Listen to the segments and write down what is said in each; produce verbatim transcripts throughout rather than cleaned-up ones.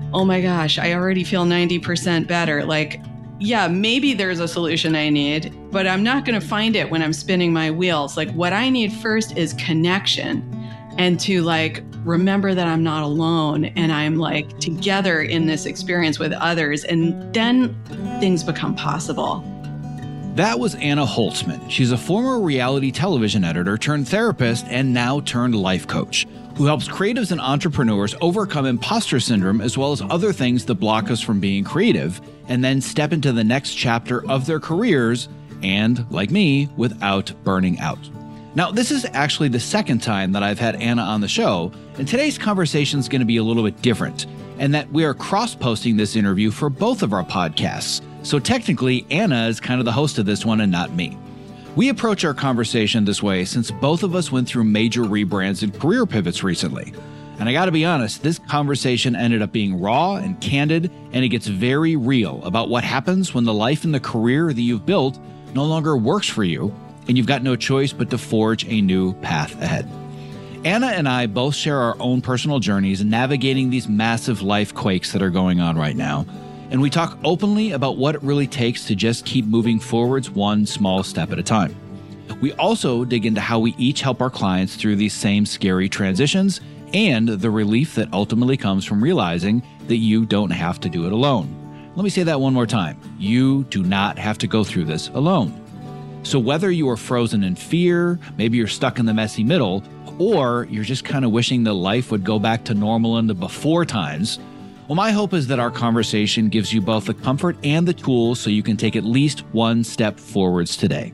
oh my gosh, I already feel ninety percent better. Like, yeah, maybe there's a solution I need, but I'm not going to find it when I'm spinning my wheels. Like, what I need first is connection, and to like remember that I'm not alone and I'm like together in this experience with others. And then things become possible. That was Anna Holtzman. She's a former reality television editor turned therapist and now turned life coach, who helps creatives and entrepreneurs overcome imposter syndrome as well as other things that block us from being creative and then step into the next chapter of their careers and, like me, without burning out. Now, this is actually the second time that I've had Anna on the show, and today's conversation is going to be a little bit different, and that we are cross-posting this interview for both of our podcasts. So technically, Anna is kind of the host of this one and not me. We approach our conversation this way since both of us went through major rebrands and career pivots recently. And I gotta be honest, this conversation ended up being raw and candid, and it gets very real about what happens when the life and the career that you've built no longer works for you, and you've got no choice but to forge a new path ahead. Anna and I both share our own personal journeys in navigating these massive life quakes that are going on right now. And we talk openly about what it really takes to just keep moving forwards one small step at a time. We also dig into how we each help our clients through these same scary transitions and the relief that ultimately comes from realizing that you don't have to do it alone. Let me say that one more time. You do not have to go through this alone. So whether you are frozen in fear, maybe you're stuck in the messy middle, or you're just kind of wishing that life would go back to normal in the before times, well, my hope is that our conversation gives you both the comfort and the tools so you can take at least one step forwards today.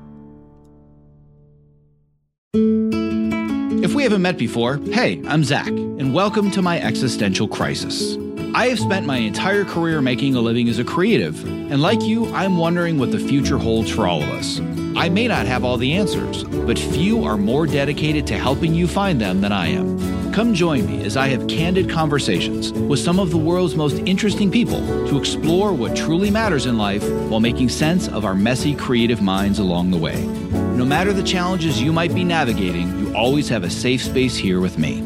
If we haven't met before, hey, I'm Zach, and welcome to my existential crisis. I have spent my entire career making a living as a creative, and like you, I'm wondering what the future holds for all of us. I may not have all the answers, but few are more dedicated to helping you find them than I am. Come join me as I have candid conversations with some of the world's most interesting people to explore what truly matters in life while making sense of our messy creative minds along the way. No matter the challenges you might be navigating, you always have a safe space here with me.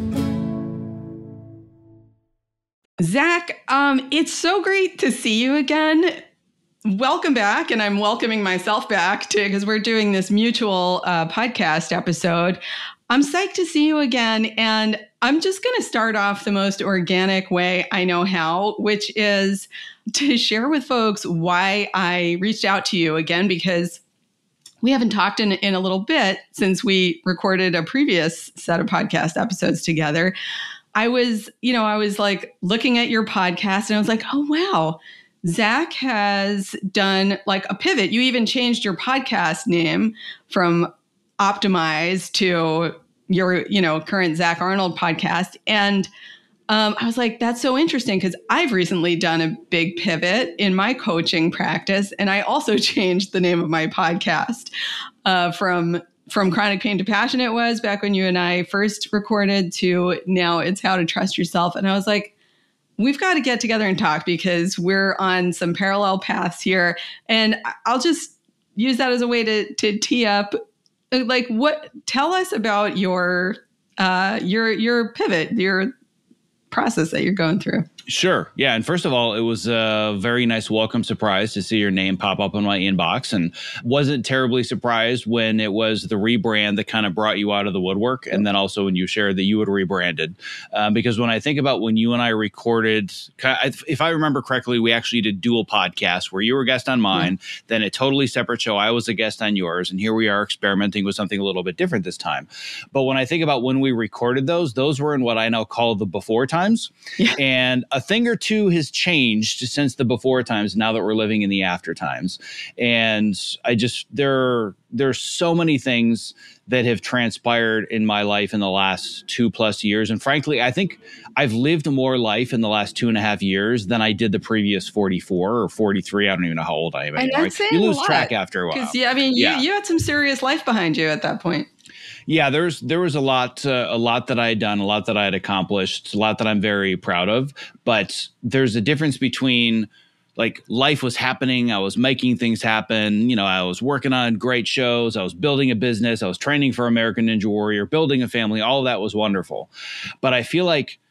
Zach, um, it's so great to see you again. Welcome back. And I'm welcoming myself back too, because we're doing this mutual uh, podcast episode. I'm psyched to see you again. And I'm just going to start off the most organic way I know how, which is to share with folks why I reached out to you again, because we haven't talked in, in a little bit since we recorded a previous set of podcast episodes together. I was, you know, I was like looking at your podcast and I was like, oh, wow, Zach has done like a pivot. You even changed your podcast name from Optimize to your, you know, current Zach Arnold podcast. And um, I was like, that's so interesting because I've recently done a big pivot in my coaching practice. And I also changed the name of my podcast uh, from From Chronic Pain to Passion it was back when you and I first recorded to now it's How to Trust Yourself. And I was like, we've got to get together and talk because we're on some parallel paths here. And I'll just use that as a way to to tee up, like, what, tell us about your uh, your your pivot, your process that you're going through. Sure. Yeah. And first of all, it was a very nice welcome surprise to see your name pop up in my inbox, and wasn't terribly surprised when it was the rebrand that kind of brought you out of the woodwork. And then also when you shared that you had rebranded, um, because when I think about when you and I recorded, if I remember correctly, we actually did dual podcasts where you were a guest on mine, yeah. Then a totally separate show. I was a guest on yours. And here we are experimenting with something a little bit different this time. But when I think about when we recorded those, those were in what I now call the before times. Yeah. And a thing or two has changed since the before times, now that we're living in the after times. And I just, there, there's so many things that have transpired in my life in the last two plus years. And frankly, I think I've lived more life in the last two and a half years than I did the previous forty-four or forty-three. I don't even know how old I am anymore. You lose track after a while. Yeah, I mean, you, yeah. you had some serious life behind you at that point. Yeah, there's there was a lot, uh, a lot that I had done, a lot that I had accomplished, a lot that I'm very proud of. But there's a difference between, like, life was happening, I was making things happen. You know, I was working on great shows, I was building a business, I was training for American Ninja Warrior, building a family. All of that was wonderful. But I feel like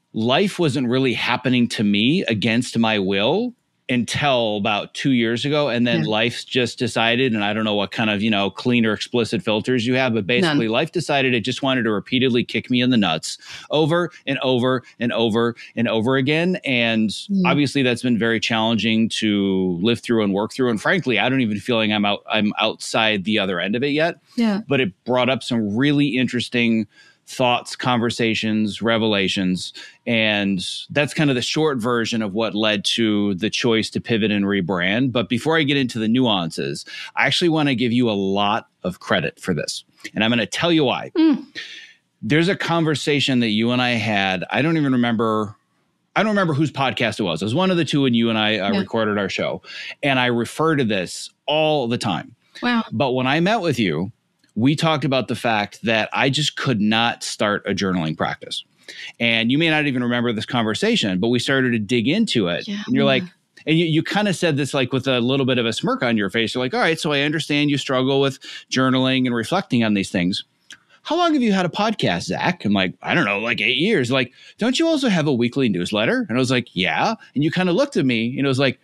life wasn't really happening to me against my will until about two years ago. And then yeah. life just decided, and I don't know what kind of, you know, clean or explicit filters you have, but basically None. life decided it just wanted to repeatedly kick me in the nuts over and over and over and over again. And mm. obviously that's been very challenging to live through and work through. And frankly, I don't even feel like I'm out, I'm outside the other end of it yet. Yeah. But it brought up some really interesting thoughts, conversations, revelations. And that's kind of the short version of what led to the choice to pivot and rebrand. But before I get into the nuances, I actually want to give you a lot of credit for this. And I'm going to tell you why. Mm. There's a conversation that you and I had. I don't even remember. I don't remember whose podcast it was. It was one of the two when you and I uh, yeah. recorded our show. And I refer to this all the time. Wow. But when I met with you, we talked about the fact that I just could not start a journaling practice. And you may not even remember this conversation, but we started to dig into it. Yeah. And you're like, and you, you kind of said this like with a little bit of a smirk on your face. You're like, all right, so I understand you struggle with journaling and reflecting on these things. How long have you had a podcast, Zach? I'm like, I don't know, like eight years. Like, don't you also have a weekly newsletter? And I was like, yeah. And you kind of looked at me and it was like,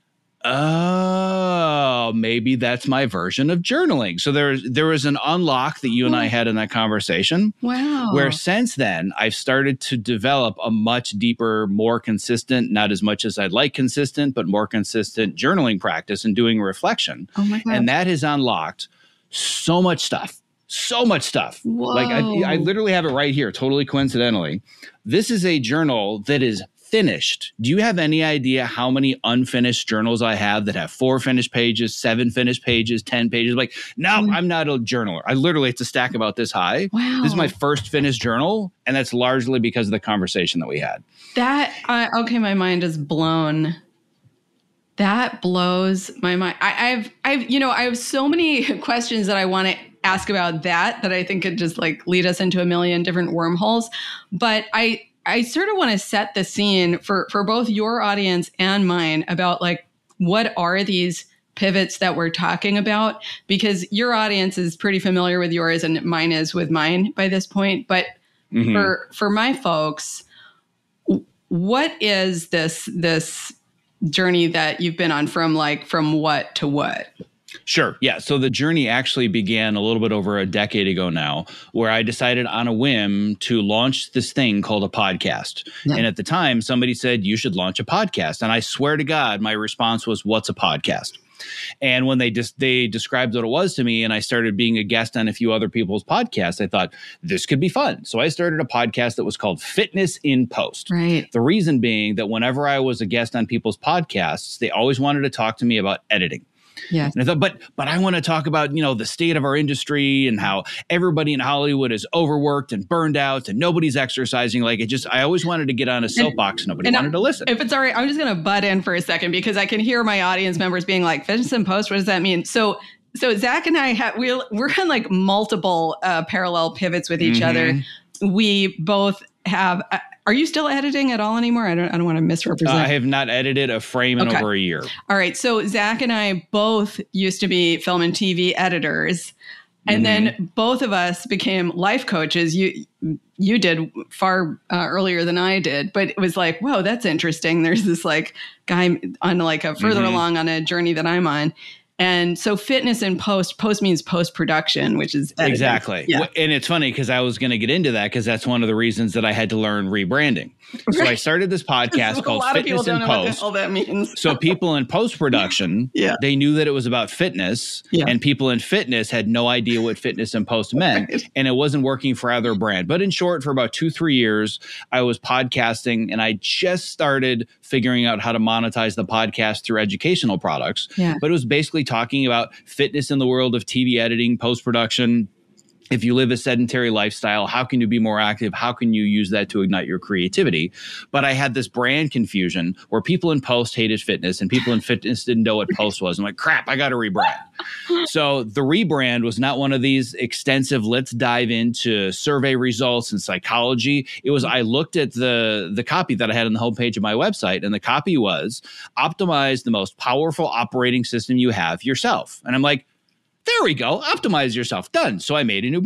oh, maybe that's my version of journaling. So there, there was an unlock that you and I had in that conversation. Wow. Where since then, I've started to develop a much deeper, more consistent, not as much as I'd like consistent, but more consistent journaling practice and doing reflection. Oh my God. And that has unlocked so much stuff. So much stuff. Whoa. Like I, I literally have it right here, totally coincidentally. This is a journal that is finished. Do you have any idea how many unfinished journals I have that have four finished pages, seven finished pages, ten pages? Like, no, mm. I'm not a journaler. I literally, it's a stack about this high. Wow. This is my first finished journal. And that's largely because of the conversation that we had. That, uh, okay, my mind is blown. That blows my mind. I, I've, I've, you know, I have so many questions that I want to ask about that, that I think could just like lead us into a million different wormholes. But I, I sort of want to set the scene for, for both your audience and mine about like, what are these pivots that we're talking about? Because your audience is pretty familiar with yours and mine is with mine by this point. But mm-hmm. for, for my folks, what is this, this journey that you've been on from like, from what to what? Sure. Yeah. So the journey actually began a little bit over a decade ago now, where I decided on a whim to launch this thing called a podcast. Yeah. And at the time, somebody said, you should launch a podcast. And I swear to God, my response was, what's a podcast? And when they just they described what it was to me and I started being a guest on a few other people's podcasts, I thought this could be fun. So I started a podcast that was called Fitness in Post. Right. The reason being that whenever I was a guest on people's podcasts, they always wanted to talk to me about editing. Yeah. And I thought, but but I want to talk about, you know, the state of our industry and how everybody in Hollywood is overworked and burned out and nobody's exercising. Like it just, I always wanted to get on a soapbox and nobody and wanted I, to listen. If it's all right, I'm just going to butt in for a second because I can hear my audience members being like, Fitness in Post, what does that mean? So so Zach and I have, we're, we're on like multiple uh, parallel pivots with each mm-hmm. other. We both have, uh, are you still editing at all anymore? I don't I don't want to misrepresent. Uh, I have not edited a frame in okay. over a year. All right. So Zach and I both used to be film and T V editors. And mm-hmm. then both of us became life coaches. You you did far uh, earlier than I did. But it was like, whoa, that's interesting. There's this like guy on like a further mm-hmm. along on a journey that I'm on. And so Fitness in Post, post means post-production, which is editing. Exactly. Yeah. And it's funny because I was going to get into that because that's one of the reasons that I had to learn rebranding. Right. So I started this podcast called Fitness in Post. A lot of people don't know what the hell that means. So people in post-production, yeah. they knew that it was about fitness yeah. and people in fitness had no idea what Fitness in Post meant. Right. And it wasn't working for either brand. But in short, for about two, three years, I was podcasting and I just started figuring out how to monetize the podcast through educational products. Yeah. But it was basically talking about fitness in the world of T V editing, post-production. If you live a sedentary lifestyle, how can you be more active? How can you use that to ignite your creativity? But I had this brand confusion where people in post hated fitness and people in fitness didn't know what post was. I'm like, crap, I got to rebrand. So the rebrand was not one of these extensive, let's dive into survey results and psychology. It was, I looked at the, the copy that I had on the homepage of my website, and the copy was optimize the most powerful operating system you have yourself. And I'm like, there we go. Optimize yourself. Done. So I made a new brand.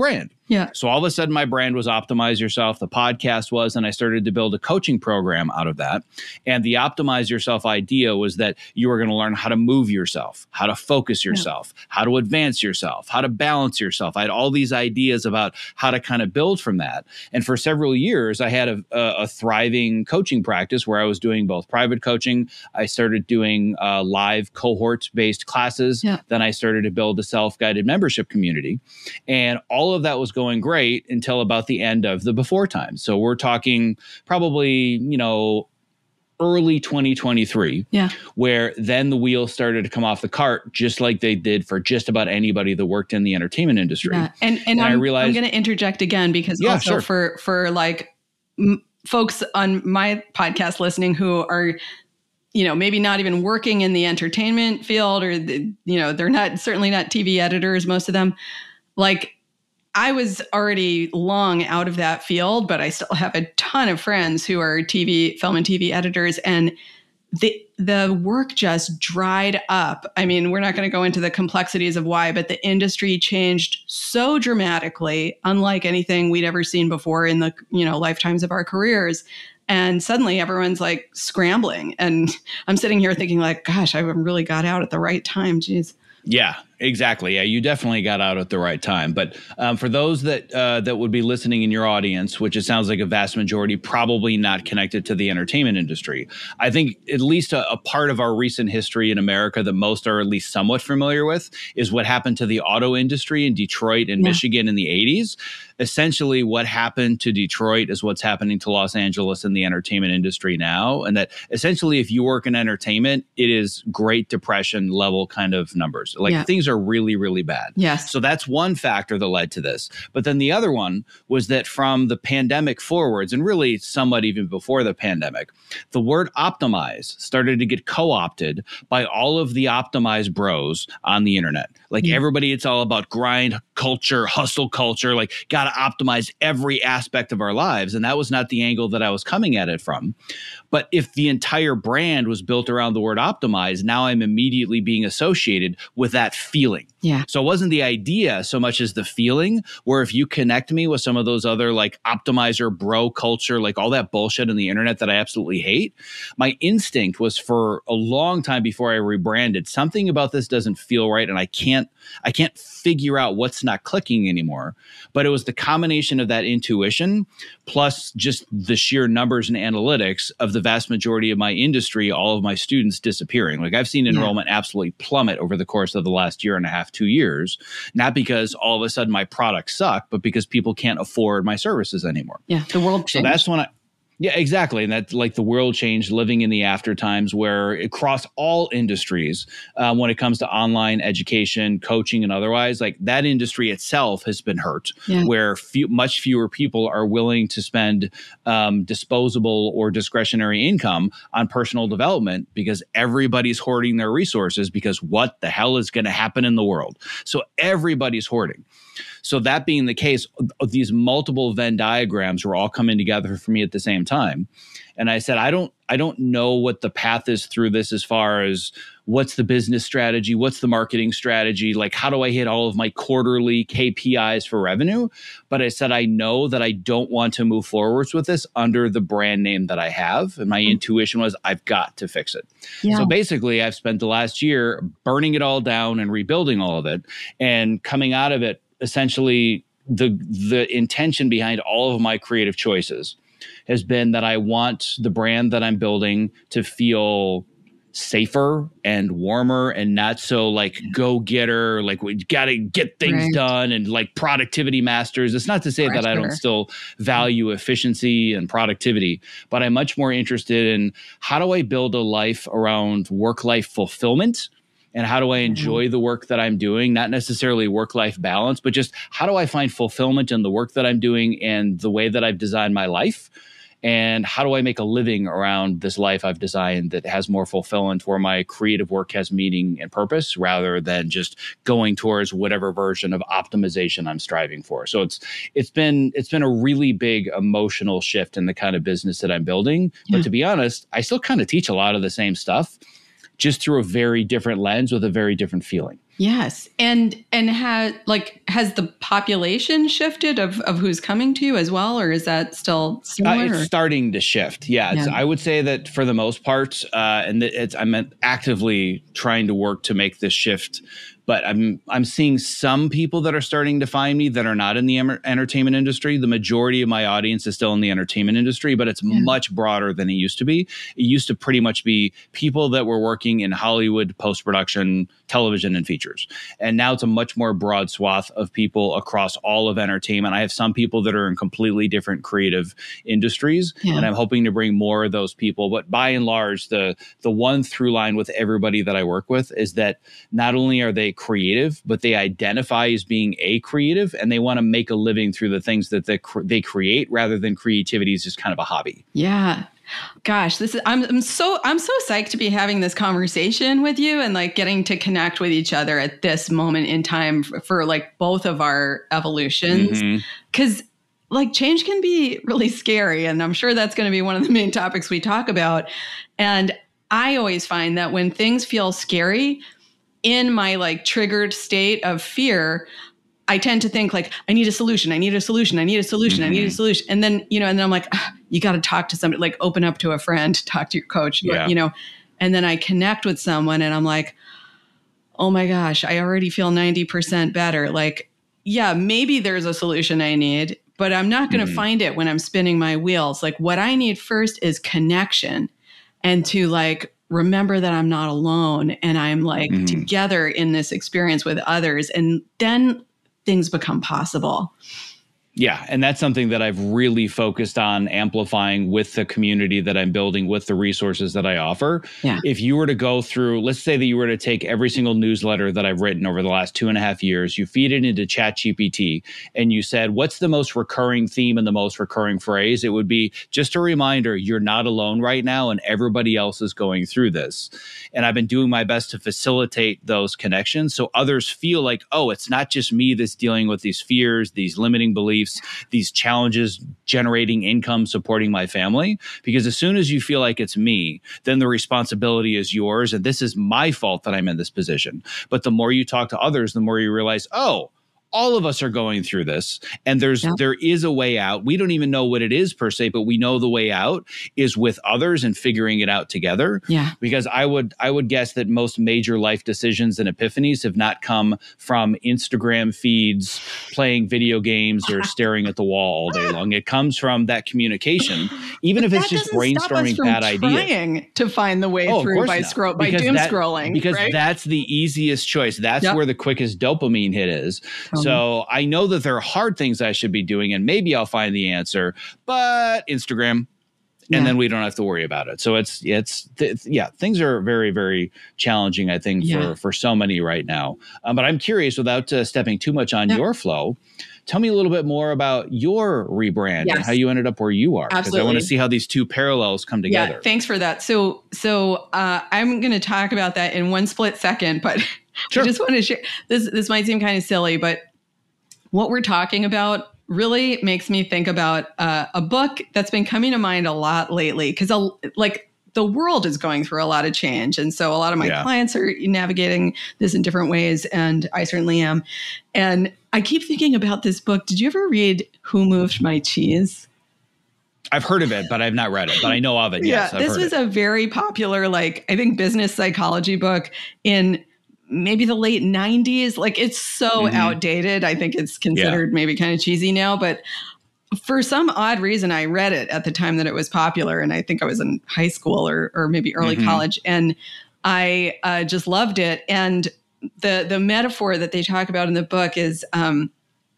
Yeah. So all of a sudden my brand was Optimize Yourself, the podcast was, and I started to build a coaching program out of that. And the Optimize Yourself idea was that you were going to learn how to move yourself, how to focus yourself, yeah. how to advance yourself, how to balance yourself. I had all these ideas about how to kind of build from that. And for several years, I had a, a, a thriving coaching practice where I was doing both private coaching. I started doing uh, live cohort-based classes. Yeah. Then I started to build a self-guided membership community. And all of that was going great until about the end of the before time. So we're talking probably, you know, early twenty twenty-three, yeah. where then the wheels started to come off the cart, just like they did for just about anybody that worked in the entertainment industry. Yeah. And, and, and I'm, I realized, I'm going to interject again because yeah, also sure. for, for like m- folks on my podcast listening who are, you know, maybe not even working in the entertainment field or, the, you know, they're not, certainly not T V editors, most of them. Like, I was already long out of that field, but I still have a ton of friends who are T V, film and T V editors, and the the work just dried up. I mean, we're not going to go into the complexities of why, but the industry changed so dramatically, unlike anything we'd ever seen before in the, you know, lifetimes of our careers. And suddenly everyone's like scrambling. And I'm sitting here thinking like, gosh, I really got out at the right time. Jeez. Yeah, exactly. Yeah, you definitely got out at the right time. But um, for those that uh, that would be listening in your audience, which it sounds like a vast majority, probably not connected to the entertainment industry, I think at least a, a part of our recent history in America that most are at least somewhat familiar with is what happened to the auto industry in Detroit and yeah. Michigan in the eighties. Essentially, what happened to Detroit is what's happening to Los Angeles in the entertainment industry now. And that essentially, if you work in entertainment, it is Great Depression level kind of numbers. Like yeah. things are really, really bad. Yes. So that's one factor that led to this. But then the other one was that from the pandemic forwards, and really somewhat even before the pandemic, the word optimize started to get co-opted by all of the optimized bros on the internet. Like yeah. everybody, it's all about grind culture, hustle culture, like got to optimize every aspect of our lives. And that was not the angle that I was coming at it from. But if the entire brand was built around the word optimize, now I'm immediately being associated with that feeling. Yeah. So it wasn't the idea so much as the feeling, where if you connect me with some of those other like optimizer, bro culture, like all that bullshit on the internet that I absolutely hate, my instinct was for a long time before I rebranded, something about this doesn't feel right. And I can't, I can't figure out what's not clicking anymore. But it was the combination of that intuition plus just the sheer numbers and analytics of the vast majority of my industry, all of my students disappearing. Like I've seen enrollment yeah. absolutely plummet over the course of the last year and a half, two years, not because all of a sudden my products suck, but because people can't afford my services anymore. Yeah, the world changed. So that's when I, yeah, exactly. And that's like the world changed, living in the after times where across all industries, uh, when it comes to online education, coaching and otherwise, like that industry itself has been hurt, yeah. where few, much fewer people are willing to spend um, disposable or discretionary income on personal development because everybody's hoarding their resources because what the hell is going to happen in the world? So everybody's hoarding. So that being the case, these multiple Venn diagrams were all coming together for me at the same time. And I said, I don't, I don't know what the path is through this as far as what's the business strategy, what's the marketing strategy, like how do I hit all of my quarterly K P Is for revenue? But I said, I know that I don't want to move forwards with this under the brand name that I have. And my mm-hmm. intuition was, I've got to fix it. Yeah. So basically, I've spent the last year burning it all down and rebuilding all of it and coming out of it. Essentially, the the intention behind all of my creative choices has been that I want the brand that I'm building to feel safer and warmer and not so like go-getter, like we got to get things right. done and like productivity masters. It's not to say Fresh that I don't still value efficiency and productivity, but I'm much more interested in how do I build a life around work-life fulfillment. And how do I enjoy the work that I'm doing? Not necessarily work-life balance, but just how do I find fulfillment in the work that I'm doing and the way that I've designed my life? And how do I make a living around this life I've designed that has more fulfillment, where my creative work has meaning and purpose rather than just going towards whatever version of optimization I'm striving for? So it's it's been it's been a really big emotional shift in the kind of business that I'm building. Yeah. But to be honest, I still kind of teach a lot of the same stuff, just through a very different lens with a very different feeling. Yes. And and has like has the population shifted of, of who's coming to you as well, or is that still similar? Uh, it's or? starting to shift. Yeah, it's, Yeah. I would say that for the most part, uh, and it's I'm actively trying to work to make this shift. But I'm I'm seeing some people that are starting to find me that are not in the em- entertainment industry. The majority of my audience is still in the entertainment industry, but it's yeah. much broader than it used to be. It used to pretty much be people that were working in Hollywood post-production, television, and features. And now it's a much more broad swath of people across all of entertainment. I have some people that are in completely different creative industries, yeah. and I'm hoping to bring more of those people. But by and large, the the one through line with everybody that I work with is that not only are they creative, but they identify as being a creative, and they want to make a living through the things that they, cr- they create, rather than creativity is just kind of a hobby. Yeah. Gosh, this is I'm, I'm so I'm so psyched to be having this conversation with you and like getting to connect with each other at this moment in time for, for like both of our evolutions. Because mm-hmm. like change can be really scary, and I'm sure that's going to be one of the main topics we talk about. And I always find that when things feel scary, in my like triggered state of fear, I tend to think like, I need a solution. I need a solution. I need a solution. Mm-hmm. I need a solution. And then, you know, and then I'm like, ah, you got to talk to somebody, like open up to a friend, talk to your coach, yeah. you know, and then I connect with someone and I'm like, oh my gosh, I already feel ninety percent better. Like, yeah, maybe there's a solution I need, but I'm not going to mm-hmm. find it when I'm spinning my wheels. Like what I need first is connection, and to like, remember that I'm not alone and I'm like mm-hmm. together in this experience with others. And then things become possible. Yeah. And that's something that I've really focused on amplifying with the community that I'm building, with the resources that I offer. Yeah. If you were to go through, let's say that you were to take every single newsletter that I've written over the last two and a half years, you feed it into ChatGPT and you said, what's the most recurring theme and the most recurring phrase? It would be just a reminder, you're not alone right now and everybody else is going through this. And I've been doing my best to facilitate those connections so others feel like, oh, it's not just me that's dealing with these fears, these limiting beliefs, these challenges generating income, supporting my family. Because as soon as you feel like it's me, then the responsibility is yours. And this is my fault that I'm in this position. But the more you talk to others, the more you realize, oh, all of us are going through this, and there's yeah. there is a way out. We don't even know what it is per se, but we know the way out is with others and figuring it out together. Yeah. Because I would I would guess that most major life decisions and epiphanies have not come from Instagram feeds, playing video games, or staring at the wall all day long. It comes from that communication, even but if it's just brainstorming bad ideas. Trying to find the way oh, through by scroll by doom that, scrolling. Because right? that's the easiest choice. That's yep. where the quickest dopamine hit is. Um, So I know that there are hard things I should be doing, and maybe I'll find the answer, but Instagram, yeah. and then we don't have to worry about it. So it's, it's, th- yeah, things are very, very challenging, I think, yeah. for, for so many right now. Um, but I'm curious, without uh, stepping too much on yeah. your flow, tell me a little bit more about your rebrand yes. and how you ended up where you are. Because I want to see how these two parallels come together. Yeah, thanks for that. So, so uh, I'm going to talk about that in one split second, but sure. I just want to share, this, this might seem kind of silly, but what we're talking about really makes me think about uh, a book that's been coming to mind a lot lately, because like the world is going through a lot of change. And so a lot of my yeah. clients are navigating this in different ways, and I certainly am. And I keep thinking about this book. Did you ever read Who Moved My Cheese? I've heard of it, but I've not read it, but I know of it. Yes, yeah, I've this heard was it. a very popular, like, I think business psychology book in maybe the late nineties. Like it's so mm-hmm. outdated. I think it's considered yeah. maybe kind of cheesy now, but for some odd reason, I read it at the time that it was popular. And I think I was in high school or, or maybe early mm-hmm. college. And I uh, just loved it. And the, the metaphor that they talk about in the book is um,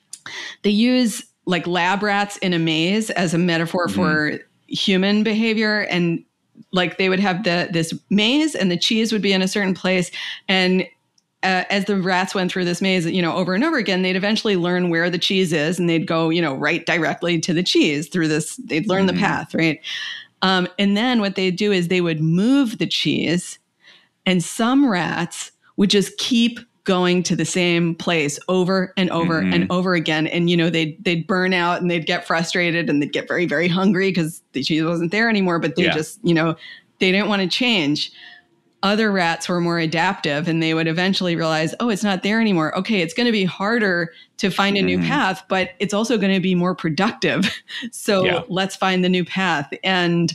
they use like lab rats in a maze as a metaphor mm-hmm. for human behavior. And like they would have the this maze and the cheese would be in a certain place. And Uh, as the rats went through this maze, you know, over and over again, they'd eventually learn where the cheese is, and they'd go, you know, right directly to the cheese through this. They'd learn mm-hmm. the path, right? Um, and then what they'd do is they would move the cheese, and some rats would just keep going to the same place over and over mm-hmm. and over again. And, you know, they'd, they'd burn out and they'd get frustrated and they'd get very, very hungry because the cheese wasn't there anymore, but they yeah. just, you know, they didn't want to change. other rats were more adaptive and they would eventually realize, oh, it's not there anymore. Okay, it's going to be harder to find a new Mm-hmm. path, but it's also going to be more productive. So Yeah. let's find the new path. And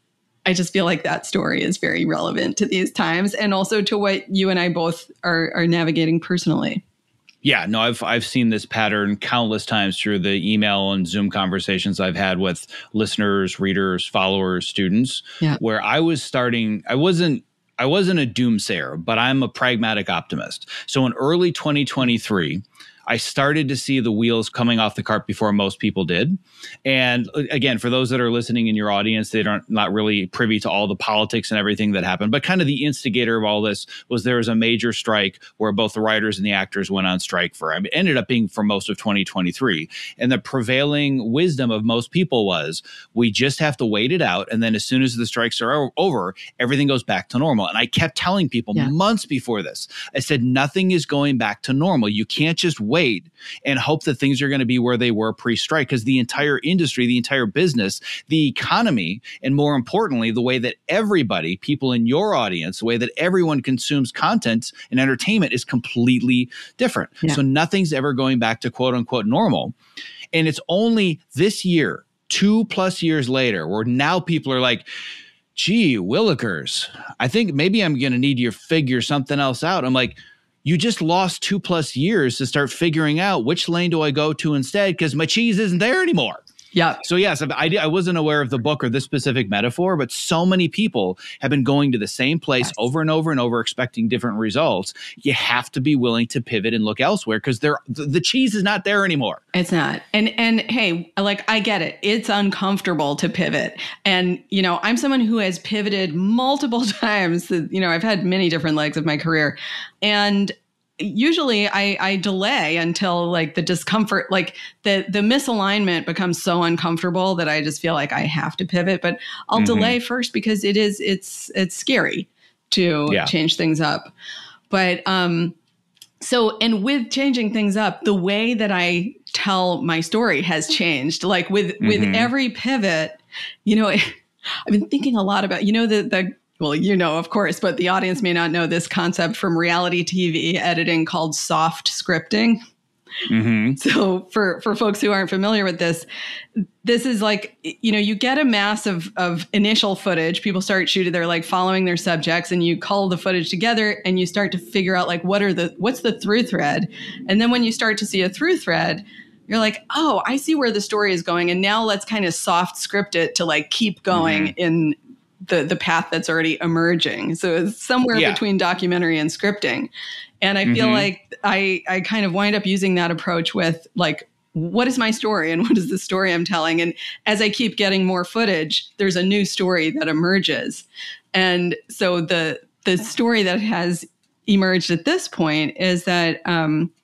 I just feel like that story is very relevant to these times and also to what you and I both are, are navigating personally. Yeah, no, I've I've seen this pattern countless times through the email and Zoom conversations I've had with listeners, readers, followers, students, Yeah. where I was starting, I wasn't I wasn't a doomsayer, but I'm a pragmatic optimist. So in early twenty twenty-three, I started to see the wheels coming off the cart before most people did. And again, for those that are listening in your audience, they aren't not really privy to all the politics and everything that happened. But kind of the instigator of all this was there was a major strike where both the writers and the actors went on strike for, I mean, it ended up being for most of twenty twenty-three. And the prevailing wisdom of most people was we just have to wait it out. And then as soon as the strikes are o- over, everything goes back to normal. And I kept telling people Yeah. months before this, I said, nothing is going back to normal. You can't just wait and hope that things are going to be where they were pre-strike, because the entire industry, the entire business, the economy, and more importantly, the way that everybody, people in your audience, the way that everyone consumes content and entertainment is completely different. Yeah. So nothing's ever going back to quote unquote normal. And it's only this year, two plus years later, where now people are like, gee, Willikers, I think maybe I'm going to need you to figure something else out. I'm like, you just lost two plus years to start figuring out which lane do I go to instead, because my cheese isn't there anymore. Yeah. So yes, I, I wasn't aware of the book or this specific metaphor, but so many people have been going to the same place Yes. over and over and over, expecting different results. You have to be willing to pivot and look elsewhere, because there the, the cheese is not there anymore. It's not. And and hey, like I get it. It's uncomfortable to pivot. And you know, I'm someone who has pivoted multiple times. You know, I've had many different legs of my career. And usually I, I delay until like the discomfort, like the the misalignment becomes so uncomfortable that I just feel like I have to pivot. But I'll Mhm. delay first because it is it's it's scary to Yeah. change things up. But um so, and with changing things up, the way that I tell my story has changed. Like with with Mhm. every pivot, you know, I've been thinking a lot about, you know, the the well, you know, of course, but the audience may not know this concept from reality T V editing called soft scripting. Mm-hmm. So for, for folks who aren't familiar with this, this is like, you know, you get a mass of, of initial footage. People start shooting, they're like following their subjects, and you cull the footage together and you start to figure out like, what are the, what's the through thread? And then when you start to see a through thread, you're like, oh, I see where the story is going. And now let's kind of soft script it to like keep going Mm-hmm. in the, the path that's already emerging. So it's somewhere Yeah. between documentary and scripting. And I feel Mhm. like I, I kind of wind up using that approach with like, what is my story and what is the story I'm telling? And as I keep getting more footage, there's a new story that emerges. And so the the story that has emerged at this point is that um,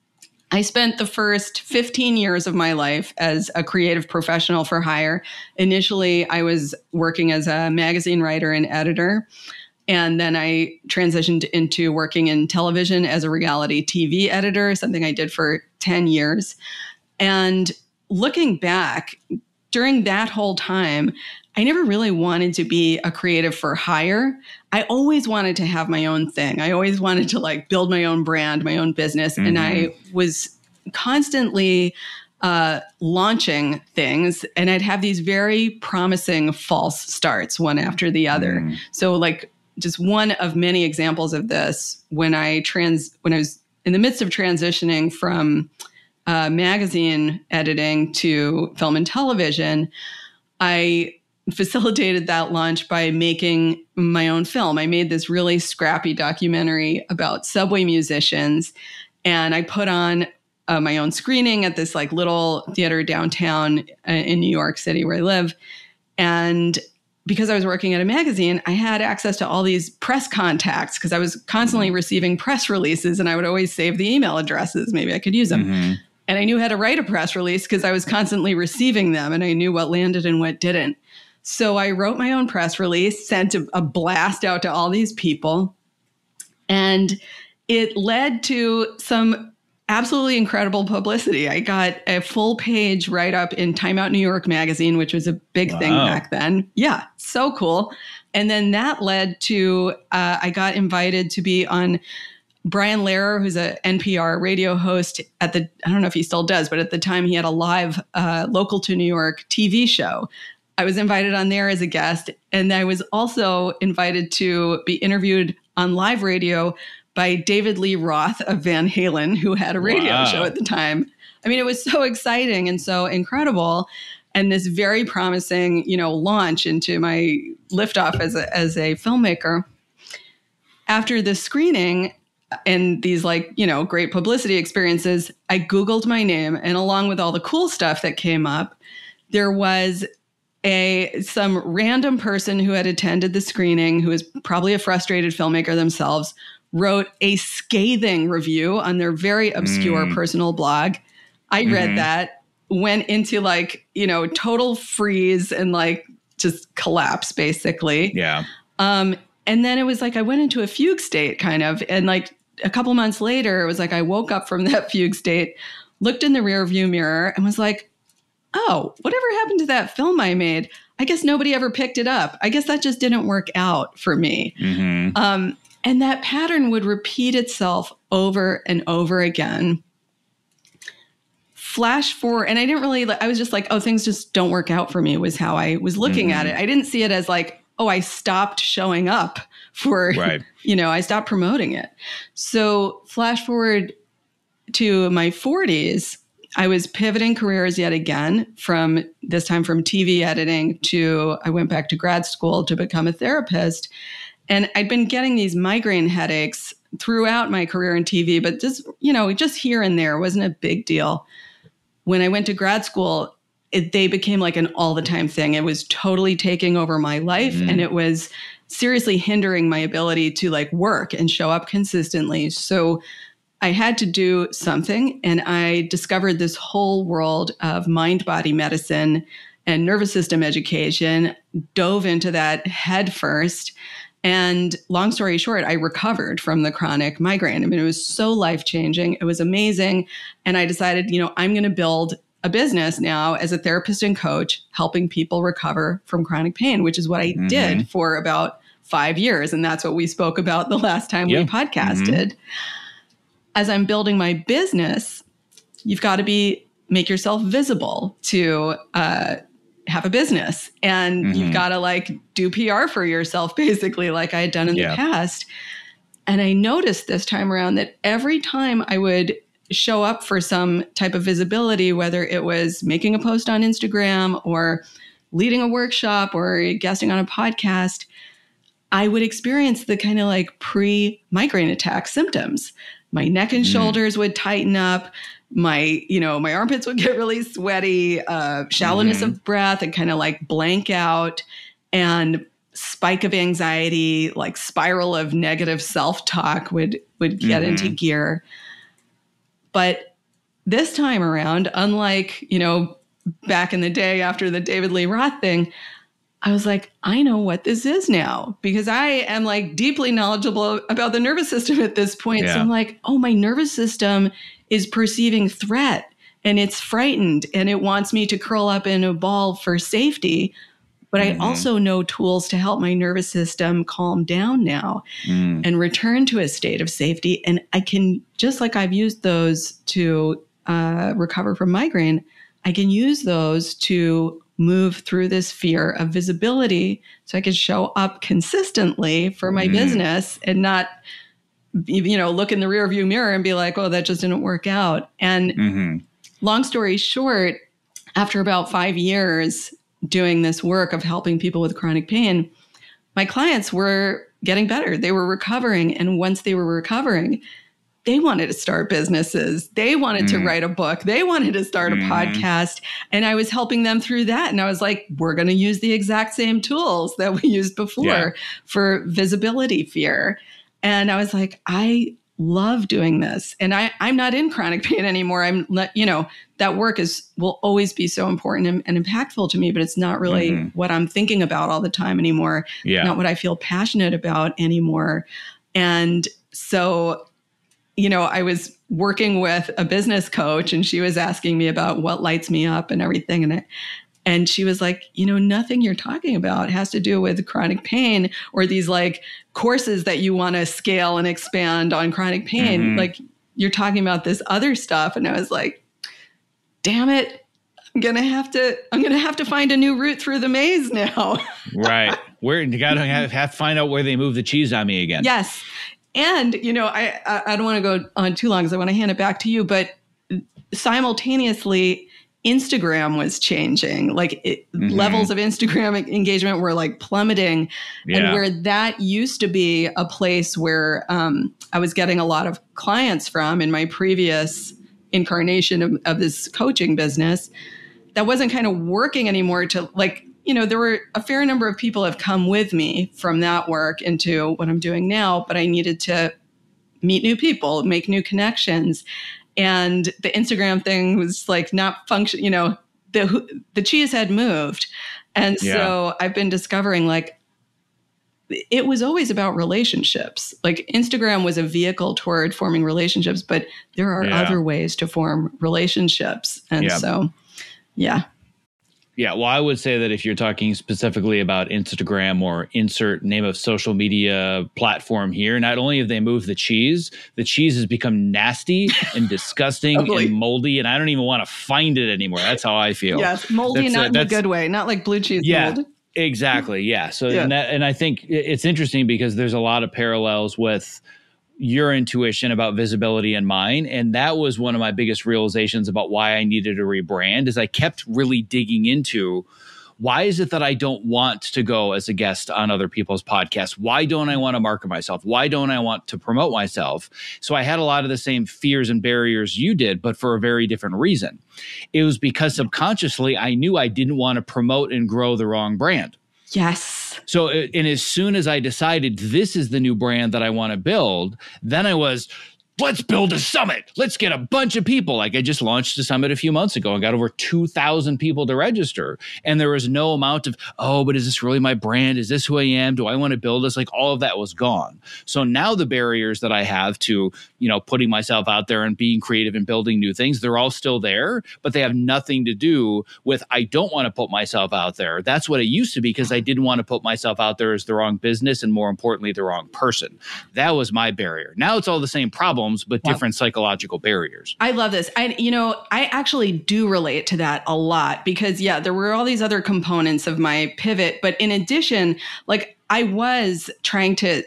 I spent the first fifteen years of my life as a creative professional for hire. Initially, I was working as a magazine writer and editor. And then I transitioned into working in television as a reality T V editor, something I did for ten years. And looking back, during that whole time, I never really wanted to be a creative for hire. I always wanted to have my own thing. I always wanted to like build my own brand, my own business. Mm-hmm. And I was constantly uh, launching things, and I'd have these very promising false starts one after the other. Mm. So like just one of many examples of this, when I trans, when I was in the midst of transitioning from uh, magazine editing to film and television, I facilitated that launch by making my own film. I made this really scrappy documentary about subway musicians, and I put on uh, my own screening at this like little theater downtown uh, in New York City where I live. And because I was working at a magazine, I had access to all these press contacts because I was constantly receiving press releases, and I would always save the email addresses. Maybe I could use them. Mm-hmm. And I knew how to write a press release because I was constantly receiving them, and I knew what landed and what didn't. So I wrote my own press release, sent a, a blast out to all these people, and it led to some absolutely incredible publicity. I got a full page write-up in Time Out New York magazine, which was a big Wow. thing back then. Yeah, so cool. and then that led to, uh, I got invited to be on Brian Lehrer, who's a N P R radio host at the, I don't know if he still does, but at the time he had a live uh, local to New York T V show. I was invited on there as a guest. And I was also invited to be interviewed on live radio by David Lee Roth of Van Halen, who had a radio Wow. show at the time. I mean, it was so exciting and so incredible. And this very promising, you know, launch into my liftoff as a, as a filmmaker. After the screening and these like, you know, great publicity experiences, I Googled my name, and along with all the cool stuff that came up, there was a some random person who had attended the screening, who is probably a frustrated filmmaker themselves, wrote a scathing review on their very obscure mm. personal blog. I mm-hmm. read that, went into like, you know, total freeze and like just collapse basically. Yeah. Um, and then it was like I went into a fugue state kind of, and like a couple months later, it was like I woke up from that fugue state, looked in the rearview mirror, and was like, oh, whatever happened to that film I made? I guess nobody ever picked it up. I guess that just didn't work out for me. Mm-hmm. Um, and that pattern would repeat itself over and over again. Flash forward, and I didn't really, I was just like, oh, things just don't work out for me, was how I was looking mm-hmm. at it. I didn't see it as like, oh, I stopped showing up for, right. you know, I stopped promoting it. So flash forward to my forties, I was pivoting careers yet again, from this time from T V editing to, I went back to grad school to become a therapist. And I'd been getting these migraine headaches throughout my career in T V, but just, you know, just here and there, wasn't a big deal. When I went to grad school, it, they became like an all the time thing. It was totally taking over my life. Mm. And it was seriously hindering my ability to like work and show up consistently. So I had to do something, and I discovered this whole world of mind-body medicine and nervous system education, dove into that head first. And long story short, I recovered from the chronic migraine. I mean, it was so life-changing. It was amazing. And I decided, you know, I'm going to build a business now as a therapist and coach, helping people recover from chronic pain, which is what I mm-hmm. did for about five years. And that's what we spoke about the last time yeah. we podcasted. Mm-hmm. As I'm building my business, you've got to be make yourself visible to uh, have a business, and mm-hmm. you've got to like do P R for yourself, basically, like I had done in yeah. the past. And I noticed this time around that every time I would show up for some type of visibility, whether it was making a post on Instagram or leading a workshop or guesting on a podcast, I would experience the kind of like pre-migraine attack symptoms. My neck and shoulders mm. would tighten up. My, you know, my armpits would get really sweaty, uh, shallowness mm-hmm. of breath, and kind of like blank out, and spike of anxiety, like spiral of negative self-talk would, would get mm-hmm. into gear. But this time around, unlike, you know, back in the day after the David Lee Roth thing, I was like, I know what this is now, because I am like deeply knowledgeable about the nervous system at this point. Yeah. So I'm like, oh, my nervous system is perceiving threat, and it's frightened, and it wants me to curl up in a ball for safety. But mm-hmm. I also know tools to help my nervous system calm down now mm. and return to a state of safety. And I can, just like I've used those to uh, recover from migraine, I can use those to move through this fear of visibility, so I could show up consistently for my mm. business and not, you know, look in the rearview mirror and be like, oh, that just didn't work out. And mm-hmm. long story short, after about five years doing this work of helping people with chronic pain, my clients were getting better. They were recovering. And once they were recovering, they wanted to start businesses. They wanted mm. to write a book. They wanted to start mm. a podcast. And I was helping them through that. And I was like, we're going to use the exact same tools that we used before yeah. for visibility fear. And I was like, I love doing this. And I, I'm not in chronic pain anymore. I'm not, you know, that work is will always be so important and, and impactful to me, but it's not really mm-hmm. what I'm thinking about all the time anymore. Yeah. Not what I feel passionate about anymore. And so, you know, I was working with a business coach, and she was asking me about what lights me up and everything. And I, And she was like, you know, nothing you're talking about has to do with chronic pain or these like courses that you want to scale and expand on chronic pain. Mm-hmm. Like you're talking about this other stuff. And I was like, damn it. I'm going to have to, I'm going to have to find a new route through the maze now. Right. Where you got to have, have to find out where they move the cheese on me again. Yes. And, you know, I, I, I don't want to go on too long because I want to hand it back to you, but simultaneously, Instagram was changing. Like it, mm-hmm. levels of Instagram engagement were like plummeting. Yeah. And where that used to be a place where um, I was getting a lot of clients from in my previous incarnation of, of this coaching business, that wasn't kind of working anymore to like, you know, there were a fair number of people have come with me from that work into what I'm doing now, but I needed to meet new people, make new connections. And the Instagram thing was like not function, you know, the the cheese had moved. And yeah. so I've been discovering like it was always about relationships. Like Instagram was a vehicle toward forming relationships, but there are yeah. other ways to form relationships. And yeah. so, yeah. Yeah, well, I would say that if you're talking specifically about Instagram or insert name of social media platform here, not only have they moved the cheese, the cheese has become nasty and disgusting totally. and moldy, and I don't even want to find it anymore. That's how I feel. Yes, moldy, that's, not uh, in a good way, not like blue cheese yeah, mold. Exactly, yeah. So, yeah. And, that, and I think it's interesting because there's a lot of parallels with your intuition about visibility and mine. And that was one of my biggest realizations about why I needed to rebrand is I kept really digging into why is it that I don't want to go as a guest on other people's podcasts? Why don't I want to market myself? Why don't I want to promote myself? So I had a lot of the same fears and barriers you did, but for a very different reason. It was because subconsciously I knew I didn't want to promote and grow the wrong brand. Yes. So, and as soon as I decided this is the new brand that I want to build, then I was, let's build a summit. Let's get a bunch of people. Like I just launched a summit a few months ago and got over two thousand people to register. And there was no amount of, oh, but is this really my brand? Is this who I am? Do I want to build this? Like all of that was gone. So now the barriers that I have to, you know, putting myself out there and being creative and building new things, they're all still there, but they have nothing to do with, I don't want to put myself out there. That's what it used to be because I didn't want to put myself out there as the wrong business and more importantly, the wrong person. That was my barrier. Now it's all the same problem, but different wow. psychological barriers. I love this. I, you know, I actually do relate to that a lot because, yeah, there were all these other components of my pivot. But in addition, like I was trying to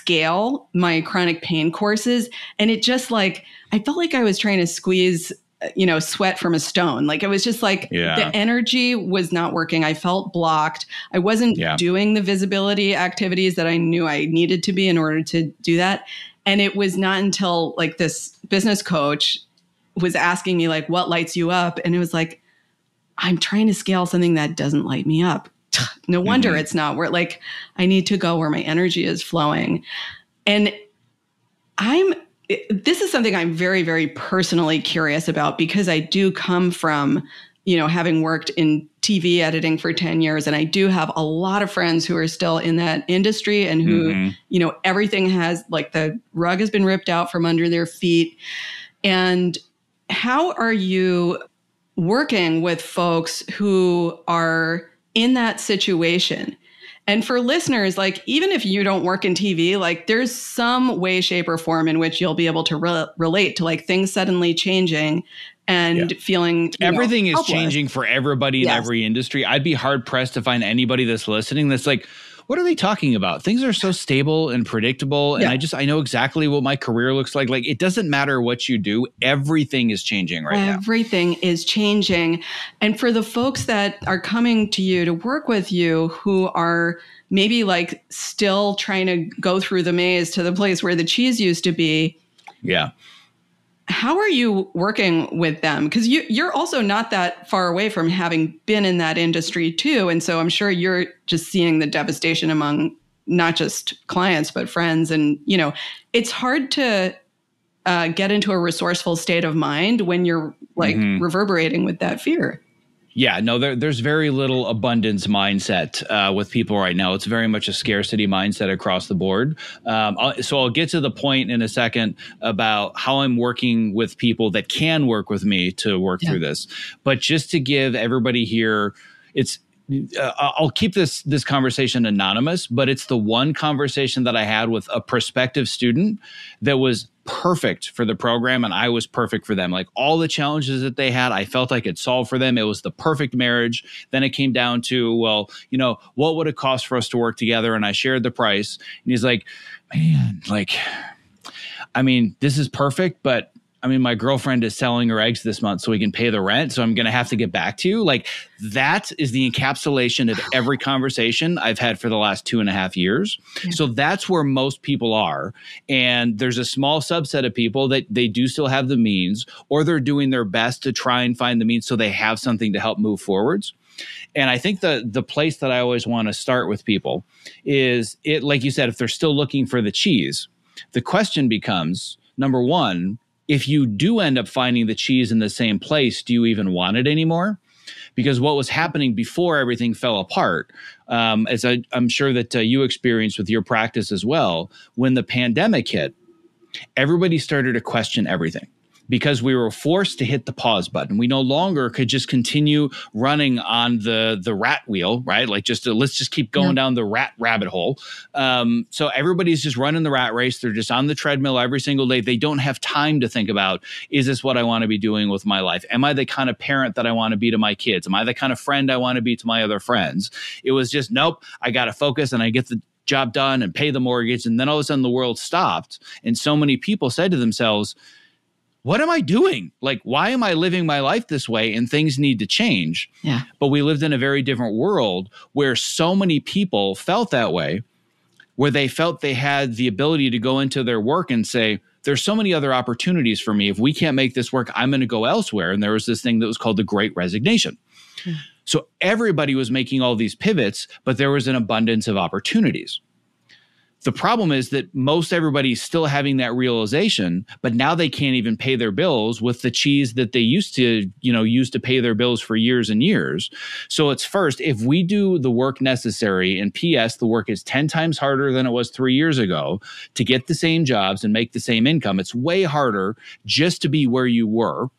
scale my chronic pain courses. And it just like, I felt like I was trying to squeeze, you know, sweat from a stone. Like it was just like yeah. the energy was not working. I felt blocked. I wasn't yeah. doing the visibility activities that I knew I needed to be in order to do that. And it was not until like this business coach was asking me like, what lights you up? And it was like, I'm trying to scale something that doesn't light me up. No wonder mm-hmm. it's not where like I need to go where my energy is flowing. And I'm, this is something I'm very, very personally curious about because I do come from, you know, having worked in T V editing for ten years. And I do have a lot of friends who are still in that industry and who, mm-hmm. you know, everything has like the rug has been ripped out from under their feet. And how are you working with folks who are in that situation? And for listeners, like, even if you don't work in T V, like there's some way, shape or form in which you'll be able to re- relate to like things suddenly changing and yeah. feeling everything know, is helpless. Changing for everybody in yes. every industry. I'd be hard pressed to find anybody that's listening that's like, what are they talking about? Things are so stable and predictable. And yeah. I just, I know exactly what my career looks like. Like, it doesn't matter what you do. Everything is changing right everything now. Everything is changing. And for the folks that are coming to you to work with you who are maybe like still trying to go through the maze to the place where the cheese used to be. Yeah. How are you working with them? Because you, you're also not that far away from having been in that industry too. And so I'm sure you're just seeing the devastation among not just clients, but friends. And, you know, it's hard to uh, get into a resourceful state of mind when you're like mm-hmm. reverberating with that fear. Yeah, no, there, there's very little abundance mindset uh, with people right now. It's very much a scarcity mindset across the board. Um, I'll, so I'll get to the point in a second about how I'm working with people that can work with me to work yeah. through this. But just to give everybody here it's, uh, I'll keep this this conversation anonymous, but it's the one conversation that I had with a prospective student that was perfect for the program, and I was perfect for them. Like all the challenges that they had, I felt I could solve for them. It was the perfect marriage. Then it came down to, well, you know, what would it cost for us to work together? And I shared the price. And he's like, man, like, I mean, this is perfect, but I mean, my girlfriend is selling her eggs this month so we can pay the rent. So I'm going to have to get back to you. Like that is the encapsulation of every conversation I've had for the last two and a half years. Yeah. So that's where most people are. And there's a small subset of people that they do still have the means, or they're doing their best to try and find the means so they have something to help move forwards. And I think the the place that I always want to start with people is it, like you said, if they're still looking for the cheese, the question becomes, number one, if you do end up finding the cheese in the same place, do you even want it anymore? Because what was happening before everything fell apart, um, as I, I'm sure that uh, you experienced with your practice as well, when the pandemic hit, everybody started to question everything. Because we were forced to hit the pause button. We no longer could just continue running on the the rat wheel, right? Like just to, let's just keep going yeah. down the rat rabbit hole. Um, so everybody's just running the rat race. They're just on the treadmill every single day. They don't have time to think about, is this what I want to be doing with my life? Am I the kind of parent that I want to be to my kids? Am I the kind of friend I want to be to my other friends? It was just, nope, I got to focus and I get the job done and pay the mortgage. And then all of a sudden the world stopped. And so many people said to themselves, what am I doing? Like, why am I living my life this way? And things need to change. Yeah. But we lived in a very different world where so many people felt that way, where they felt they had the ability to go into their work and say, there's so many other opportunities for me. If we can't make this work, I'm going to go elsewhere. And there was this thing that was called the Great Resignation. Yeah. So everybody was making all these pivots, but there was an abundance of opportunities. The problem is that most everybody's still having that realization, but now they can't even pay their bills with the cheese that they used to, you know, use to pay their bills for years and years. So it's first, if we do the work necessary, and P S, the work is ten times harder than it was three years ago to get the same jobs and make the same income. It's way harder just to be where you were.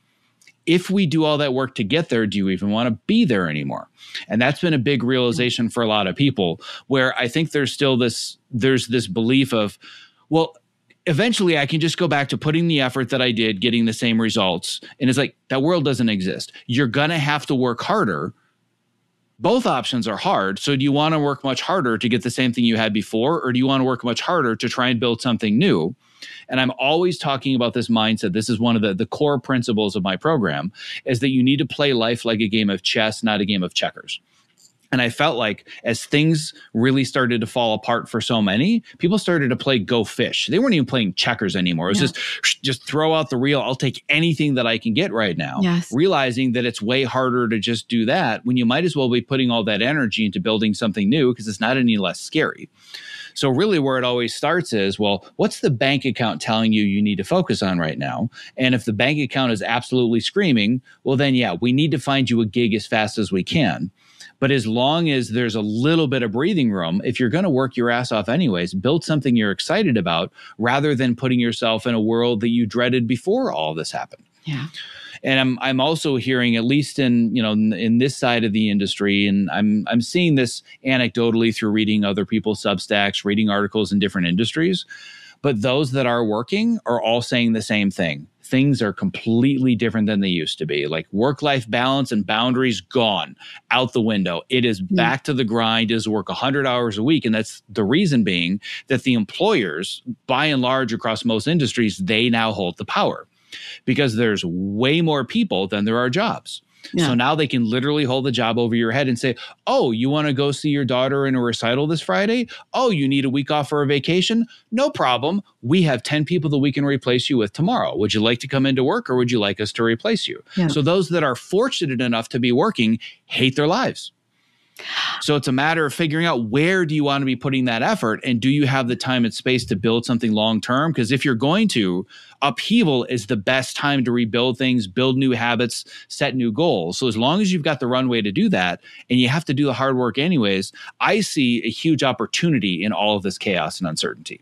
If we do all that work to get there, do you even want to be there anymore? And that's been a big realization for a lot of people, where I think there's still this, there's this belief of, well, eventually I can just go back to putting the effort that I did, getting the same results. And it's like, that world doesn't exist. You're going to have to work harder. Both options are hard. So do you want to work much harder to get the same thing you had before? Or do you want to work much harder to try and build something new? And I'm always talking about this mindset. This is one of the, the core principles of my program, is that you need to play life like a game of chess, not a game of checkers. And I felt like as things really started to fall apart for so many, people started to play go fish. They weren't even playing checkers anymore. It was yeah. just, just throw out the reel. I'll take anything that I can get right now. Yes. Realizing that it's way harder to just do that when you might as well be putting all that energy into building something new, because it's not any less scary. So really where it always starts is, well, what's the bank account telling you you need to focus on right now? And if the bank account is absolutely screaming, well, then, yeah, we need to find you a gig as fast as we can. But as long as there's a little bit of breathing room, if you're going to work your ass off anyways, build something you're excited about rather than putting yourself in a world that you dreaded before all this happened. Yeah. And I'm I'm also hearing, at least in, you know, in, in this side of the industry, and I'm I'm seeing this anecdotally through reading other people's Substacks, reading articles in different industries, but those that are working are all saying the same thing. Things are completely different than they used to be. Like work-life balance and boundaries gone out the window. It is mm. back to the grind, is work one hundred hours a week. And that's the reason being that the employers, by and large across most industries, they now hold the power. Because there's way more people than there are jobs. Yeah. So now they can literally hold the job over your head and say, oh, you want to go see your daughter in a recital this Friday? Oh, you need a week off for a vacation? No problem. We have ten people that we can replace you with tomorrow. Would you like to come into work, or would you like us to replace you? Yeah. So those that are fortunate enough to be working hate their lives. So it's a matter of figuring out, where do you want to be putting that effort, and do you have the time and space to build something long-term? Because if you're going to, upheaval is the best time to rebuild things, build new habits, set new goals. So as long as you've got the runway to do that, and you have to do the hard work anyways, I see a huge opportunity in all of this chaos and uncertainty.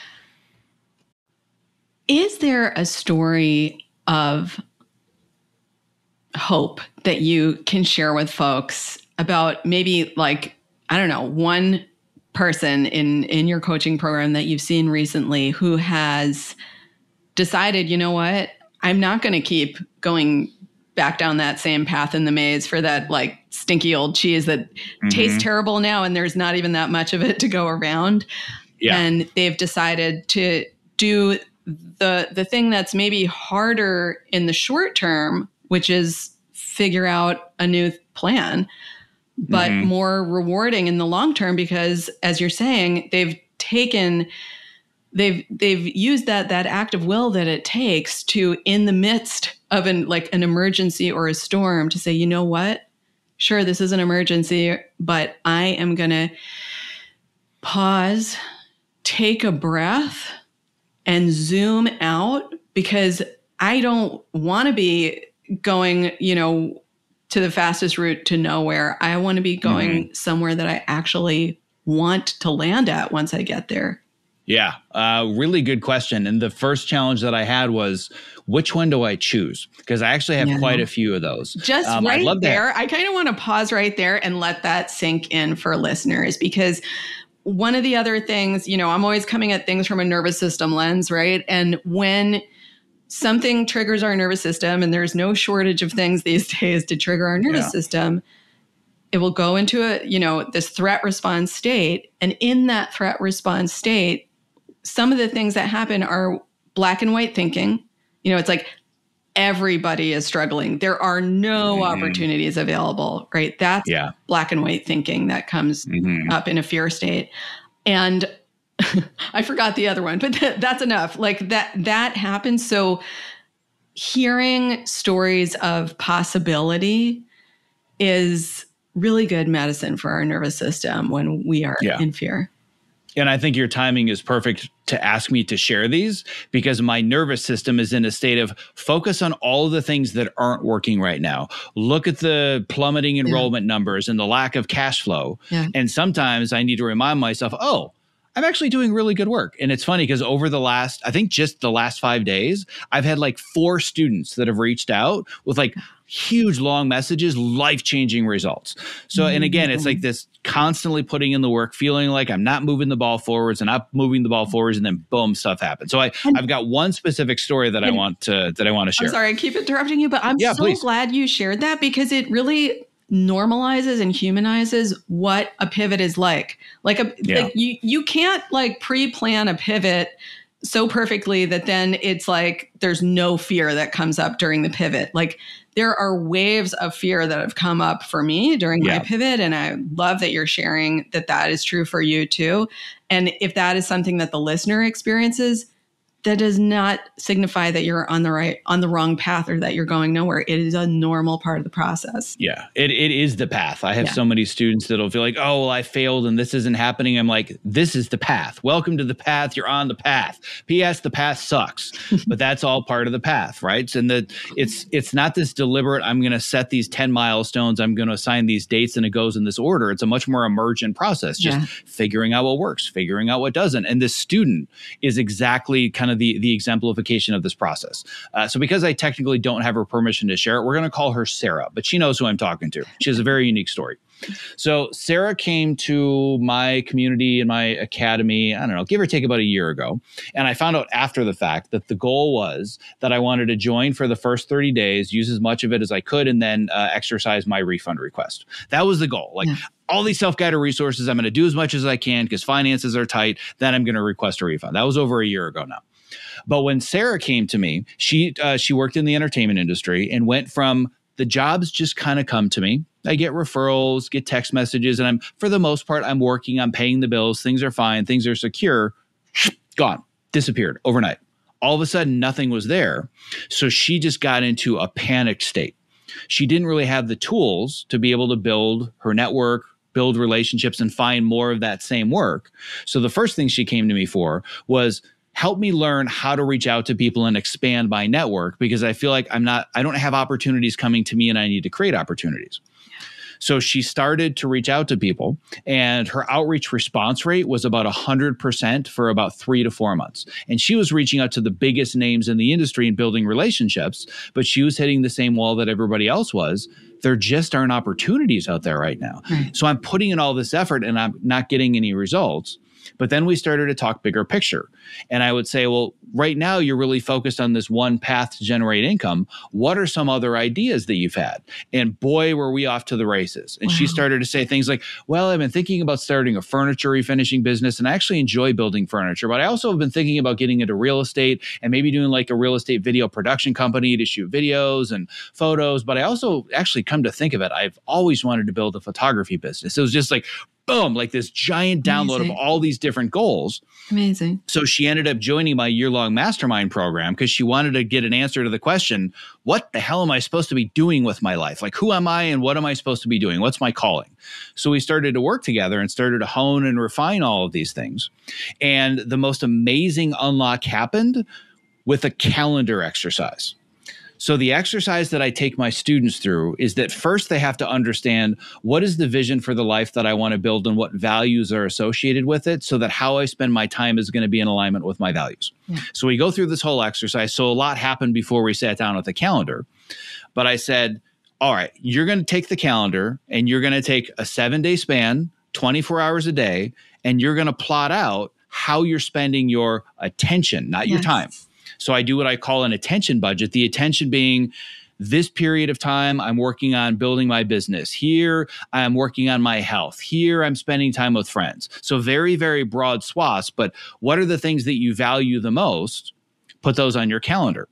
Is there a story of hope that you can share with folks about maybe like, I don't know, one person in, in your coaching program that you've seen recently who has decided, you know what, I'm not going to keep going back down that same path in the maze for that like stinky old cheese that mm-hmm. tastes terrible now and there's not even that much of it to go around. Yeah. And they've decided to do the the thing that's maybe harder in the short term, which is figure out a new plan, but mm-hmm. more rewarding in the long term because, as you're saying, they've taken they've they've used that that act of will that it takes to, in the midst of an like an emergency or a storm, to say, you know what? Sure, this is an emergency, but I am going to pause, take a breath, and zoom out because I don't want to be going, you know, to the fastest route to nowhere. I want to be going mm-hmm. somewhere that I actually want to land at once I get there. Yeah, uh, really good question. And the first challenge that I had was, which one do I choose? Because I actually have yeah. quite a few of those. Just um, right there, I kind of want to pause right there and let that sink in for listeners, because one of the other things, you know, I'm always coming at things from a nervous system lens, right? And when something triggers our nervous system, and there's no shortage of things these days to trigger our nervous yeah. system, it will go into a, you know, this threat response state. And in that threat response state, some of the things that happen are black and white thinking. You know, it's like everybody is struggling. There are no mm-hmm. opportunities available, right? That's yeah. black and white thinking that comes mm-hmm. up in a fear state. And I forgot the other one, but th- that's enough. Like that, that happens. So hearing stories of possibility is really good medicine for our nervous system when we are yeah. in fear. And I think your timing is perfect to ask me to share these, because my nervous system is in a state of focus on all of the things that aren't working right now. Look at the plummeting enrollment yeah. numbers and the lack of cash flow. Yeah. And sometimes I need to remind myself, oh, I'm actually doing really good work. And it's funny because over the last, I think just the last five days, I've had like four students that have reached out with like huge long messages, life-changing results. So, mm-hmm. and again, it's like this constantly putting in the work, feeling like I'm not moving the ball forwards and not moving the ball forwards, and then boom, stuff happens. So I, and, I've got one specific story that I want to, that I want to share. I'm sorry, I keep interrupting you, but I'm yeah, so please. glad you shared that, because it really normalizes and humanizes what a pivot is like. Like a yeah. like you you can't like pre-plan a pivot so perfectly that then it's like there's no fear that comes up during the pivot. Like there are waves of fear that have come up for me during yeah. my pivot, and I love that you're sharing that that is true for you too. And if that is something that the listener experiences, that does not signify that you're on the right, on the wrong path, or that you're going nowhere. It is a normal part of the process. Yeah, it it is the path. I have yeah. so many students that'll feel like, oh, well, I failed and this isn't happening. I'm like, this is the path. Welcome to the path. You're on the path. P S The path sucks, but that's all part of the path, right? And that it's it's not this deliberate, I'm going to set these ten milestones, I'm going to assign these dates, and it goes in this order. It's a much more emergent process, just yeah. figuring out what works, figuring out what doesn't. And this student is exactly kind of the, the exemplification of this process. Uh, so because I technically don't have her permission to share it, we're going to call her Sarah, but she knows who I'm talking to. She has a very unique story. So Sarah came to my community and my academy, I don't know, give or take about a year ago. And I found out after the fact that the goal was that I wanted to join for the first thirty days, use as much of it as I could, and then uh, exercise my refund request. That was the goal. Like yeah. all these self-guided resources, I'm going to do as much as I can because finances are tight. Then I'm going to request a refund. That was over a year ago now. But when Sarah came to me, she uh, she worked in the entertainment industry and went from the jobs just kind of come to me. I get referrals, get text messages, and I'm, for the most part, I'm working, I'm paying the bills. Things are fine. Things are secure. Gone. Disappeared overnight. All of a sudden, nothing was there. So she just got into a panicked state. She didn't really have the tools to be able to build her network, build relationships, and find more of that same work. So the first thing she came to me for was, help me learn how to reach out to people and expand my network, because I feel like I'm not, I don't have opportunities coming to me and I need to create opportunities. So she started to reach out to people, and her outreach response rate was about one hundred percent for about three to four months. And she was reaching out to the biggest names in the industry and building relationships, but she was hitting the same wall that everybody else was. There just aren't opportunities out there right now. Right. So I'm putting in all this effort and I'm not getting any results. But then we started to talk bigger picture. And I would say, well, right now you're really focused on this one path to generate income. What are some other ideas that you've had? And boy, were we off to the races. And wow. She started to say things like, well, I've been thinking about starting a furniture refinishing business, and I actually enjoy building furniture. But I also have been thinking about getting into real estate and maybe doing like a real estate video production company to shoot videos and photos. But I also actually come to think of it, I've always wanted to build a photography business. It was just like, boom, like this giant download Amazing. Of all these different goals. Amazing. So she ended up joining my year-long mastermind program because she wanted to get an answer to the question, what the hell am I supposed to be doing with my life? Like, who am I and what am I supposed to be doing? What's my calling? So we started to work together and started to hone and refine all of these things. And the most amazing unlock happened with a calendar exercise. So the exercise that I take my students through is that first they have to understand what is the vision for the life that I want to build and what values are associated with it so that how I spend my time is going to be in alignment with my values. Yeah. So we go through this whole exercise. So a lot happened before we sat down with the calendar. But I said, all right, you're going to take the calendar and you're going to take a seven day span, twenty-four hours a day, and you're going to plot out how you're spending your attention, not yes. your time. So I do what I call an attention budget, the attention being this period of time I'm working on building my business. Here I'm working on my health. Here I'm spending time with friends. So very, very broad swaths, but what are the things that you value the most? Put those on your calendar.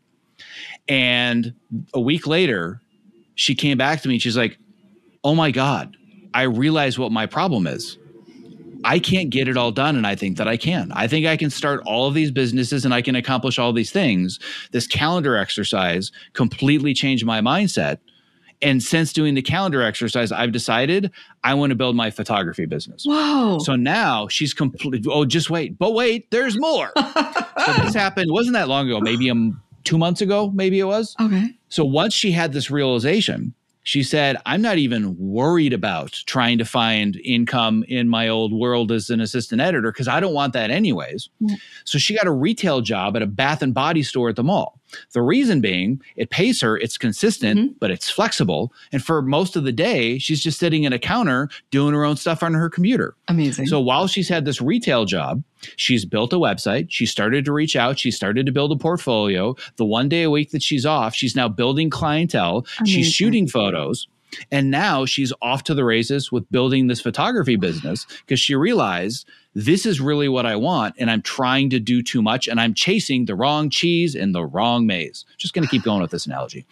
And a week later, she came back to me and she's like, oh my God, I realize what my problem is. I can't get it all done, and I think that I can. I think I can start all of these businesses and I can accomplish all these things. This calendar exercise completely changed my mindset. And since doing the calendar exercise, I've decided I want to build my photography business. Whoa. So now she's completely, oh, just wait. But wait, there's more. So this happened, wasn't that long ago, maybe um, two months ago, maybe it was. Okay. So once she had this realization, she said, I'm not even worried about trying to find income in my old world as an assistant editor because I don't want that anyways. Yeah. So she got a retail job at a bath and body store at the mall. The reason being, it pays her, it's consistent, mm-hmm. but it's flexible. And for most of the day, she's just sitting at a counter doing her own stuff on her computer. Amazing. So while she's had this retail job, she's built a website. She started to reach out. She started to build a portfolio. The one day a week that she's off, she's now building clientele. Amazing. She's shooting photos. And now she's off to the races with building this photography business because she realized this is really what I want. And I'm trying to do too much and I'm chasing the wrong cheese in the wrong maze. Just going to keep going with this analogy.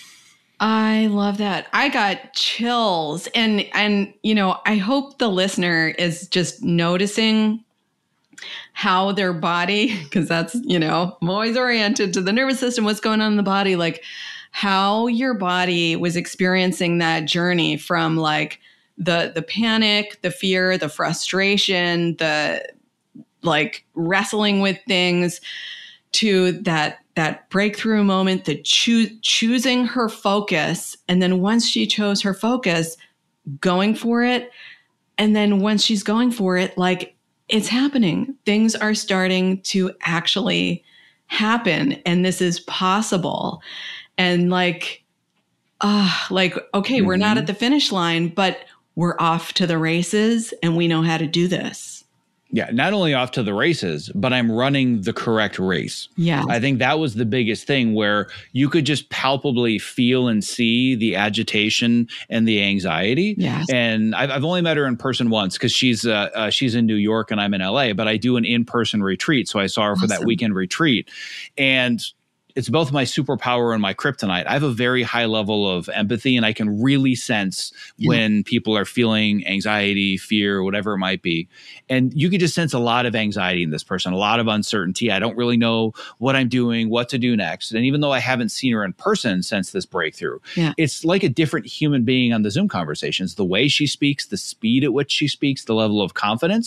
I love that. I got chills. And, and, you know, I hope the listener is just noticing how their body, because that's, you know, I'm always oriented to the nervous system, what's going on in the body, like how your body was experiencing that journey from like the the panic, the fear, the frustration, the like wrestling with things to that that breakthrough moment, the choo- choosing her focus. And then once she chose her focus, going for it. And then once she's going for it, like it's happening. Things are starting to actually happen. And this is possible. And like, uh, like, okay, mm-hmm. we're not at the finish line, but we're off to the races and we know how to do this. Yeah, not only off to the races, but I'm running the correct race. Yeah. I think that was the biggest thing where you could just palpably feel and see the agitation and the anxiety. Yes. And I've, I've only met her in person once because she's uh, uh, she's in New York and I'm in L A, but I do an in-person retreat. So I saw her awesome. For that weekend retreat. And it's both my superpower and my kryptonite. I have a very high level of empathy and I can really sense yeah. when people are feeling anxiety, fear, whatever it might be. And you can just sense a lot of anxiety in this person, a lot of uncertainty. I don't really know what I'm doing, what to do next. And even though I haven't seen her in person since this breakthrough, yeah. it's like a different human being on the Zoom conversations. The way she speaks, the speed at which she speaks, the level of confidence.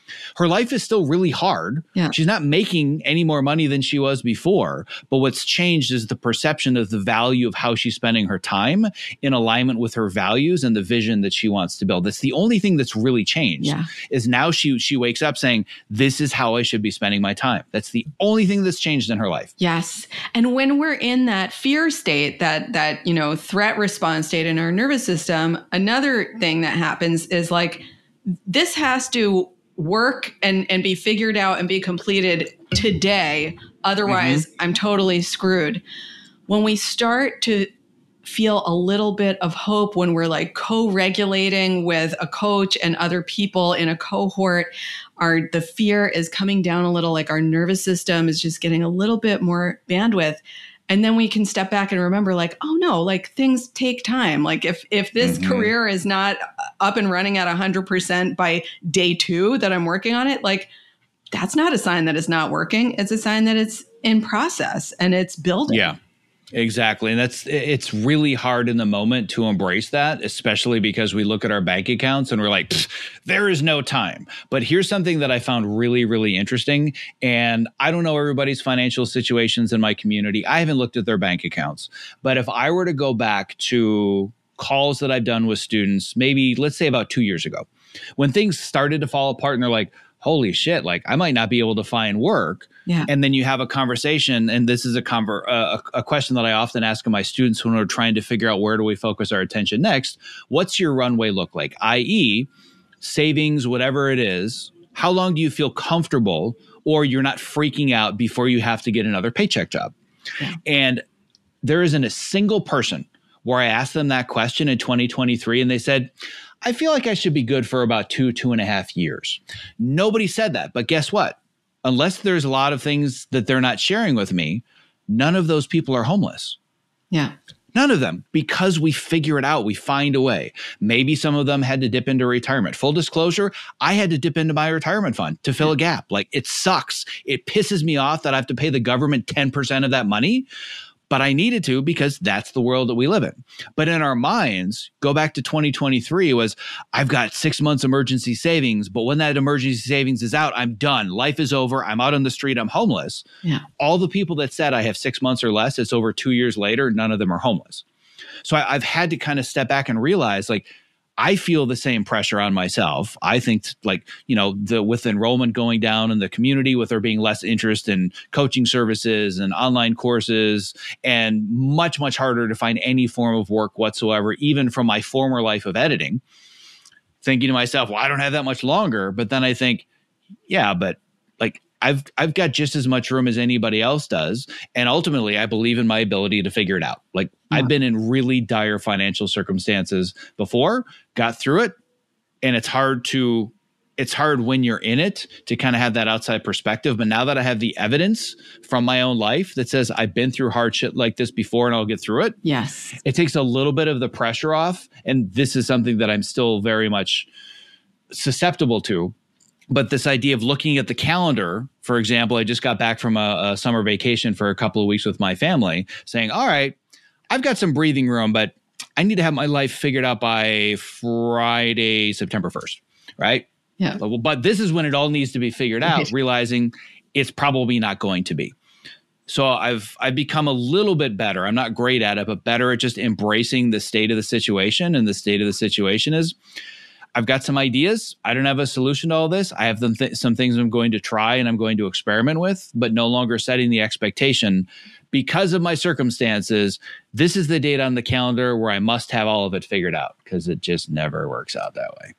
Her life is still really hard. Yeah. She's not making any more money than she was before. But what's changed is the perception of the value of how she's spending her time in alignment with her values and the vision that she wants to build. That's the only thing that's really changed. Yeah. Is now she she wakes up saying, this is how I should be spending my time. That's the only thing that's changed in her life. Yes. And when we're in that fear state, that that, you know, threat response state in our nervous system, another thing that happens is like, this has to work and, and be figured out and be completed today. Otherwise, mm-hmm. I'm totally screwed. When we start to feel a little bit of hope, when we're like co-regulating with a coach and other people in a cohort, our the fear is coming down a little, like our nervous system is just getting a little bit more bandwidth. And then we can step back and remember like, oh no, like things take time. Like if if this mm-hmm. career is not up and running at one hundred percent by day two that I'm working on it, like that's not a sign that it's not working. It's a sign that it's in process and it's building. Yeah. Exactly. And that's, it's really hard in the moment to embrace that, especially because we look at our bank accounts and we're like, there is no time. But here's something that I found really, really interesting. And I don't know everybody's financial situations in my community. I haven't looked at their bank accounts. But if I were to go back to calls that I've done with students, maybe let's say about two years ago, when things started to fall apart and they're like, holy shit, like I might not be able to find work. Yeah. And then you have a conversation, and this is a, conver- uh, a question that I often ask of my students when we're trying to figure out where do we focus our attention next. What's your runway look like? that is, savings, whatever it is. How long do you feel comfortable or you're not freaking out before you have to get another paycheck job? Yeah. And there isn't a single person where I asked them that question in twenty twenty-three and they said, I feel like I should be good for about two, two and a half years. Nobody said that. But guess what? Unless there's a lot of things that they're not sharing with me, none of those people are homeless. Yeah. None of them, because we figure it out. We find a way. Maybe some of them had to dip into retirement. Full disclosure, I had to dip into my retirement fund to fill a gap. Like it sucks. It pisses me off that I have to pay the government ten percent of that money. But I needed to because that's the world that we live in. But in our minds, go back to twenty twenty-three was, I've got six months emergency savings, but when that emergency savings is out, I'm done. Life is over. I'm out on the street. I'm homeless. Yeah. All the people that said I have six months or less, it's over two years later, none of them are homeless. So I, I've had to kind of step back and realize like, I feel the same pressure on myself. I think like, you know, the with enrollment going down in the community, with there being less interest in coaching services and online courses, and much, much harder to find any form of work whatsoever, even from my former life of editing, thinking to myself, well, I don't have that much longer. But then I think, yeah, but like I've I've got just as much room as anybody else does. And ultimately, I believe in my ability to figure it out. Like yeah. I've been in really dire financial circumstances before, got through it. And it's hard to, it's hard when you're in it to kind of have that outside perspective. But now that I have the evidence from my own life that says I've been through hard shit like this before and I'll get through it. Yes. It takes a little bit of the pressure off. And this is something that I'm still very much susceptible to. But this idea of looking at the calendar, for example, I just got back from a, a summer vacation for a couple of weeks with my family saying, all right, I've got some breathing room, but I need to have my life figured out by Friday, September first, right? Yeah. But, but this is when it all needs to be figured out, realizing it's probably not going to be. So I've I've become a little bit better. I'm not great at it, but better at just embracing the state of the situation. And the state of the situation is, I've got some ideas. I don't have a solution to all this. I have them th- some things I'm going to try and I'm going to experiment with, but no longer setting the expectation because of my circumstances. This is the date on the calendar where I must have all of it figured out, because it just never works out that way.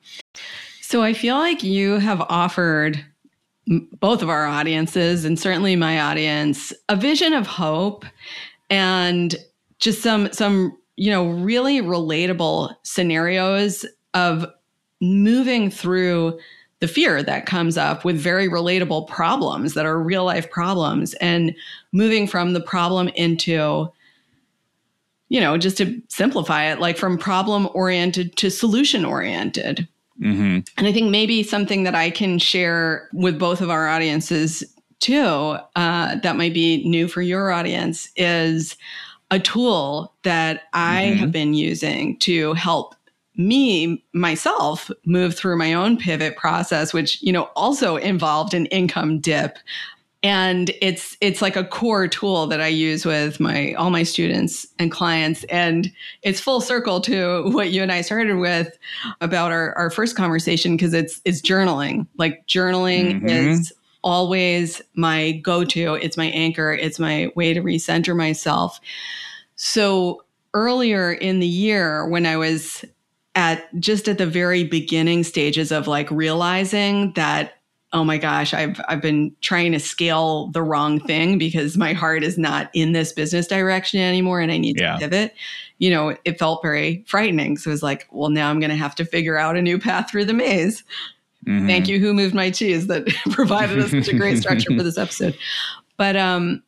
So I feel like you have offered m- both of our audiences, and certainly my audience, a vision of hope and just some, some, you know, really relatable scenarios of moving through the fear that comes up with very relatable problems that are real life problems, and moving from the problem into, you know, just to simplify it, like from problem oriented to solution oriented. Mm-hmm. And I think maybe something that I can share with both of our audiences too, uh, that might be new for your audience, is a tool that I mm-hmm. have been using to help me, myself, move through my own pivot process, which, you know, also involved an income dip. And it's it's like a core tool that I use with my all my students and clients. And it's full circle to what you and I started with about our, our first conversation, because it's it's journaling. Like journaling mm-hmm. is always my go-to. It's my anchor. It's my way to recenter myself. So earlier in the year, when I was at just at the very beginning stages of like realizing that, oh my gosh, I've I've been trying to scale the wrong thing because my heart is not in this business direction anymore and I need yeah. to pivot. You know, it felt very frightening. So it was like, well, now I'm going to have to figure out a new path through the maze. Mm-hmm. Thank you, Who Moved My Cheese, that provided us such a great structure for this episode. But um,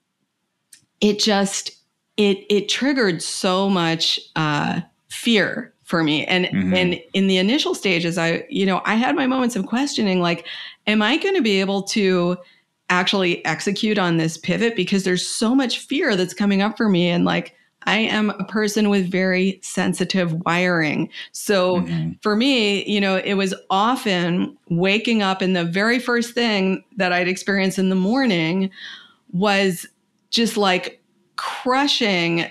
it just, it it triggered so much uh, fear for me. And mm-hmm. and in the initial stages, I, you know, I had my moments of questioning, like, am I going to be able to actually execute on this pivot? Because there's so much fear that's coming up for me. And like, I am a person with very sensitive wiring. So mm-hmm. for me, you know, it was often waking up and the very first thing that I'd experience in the morning was just like crushing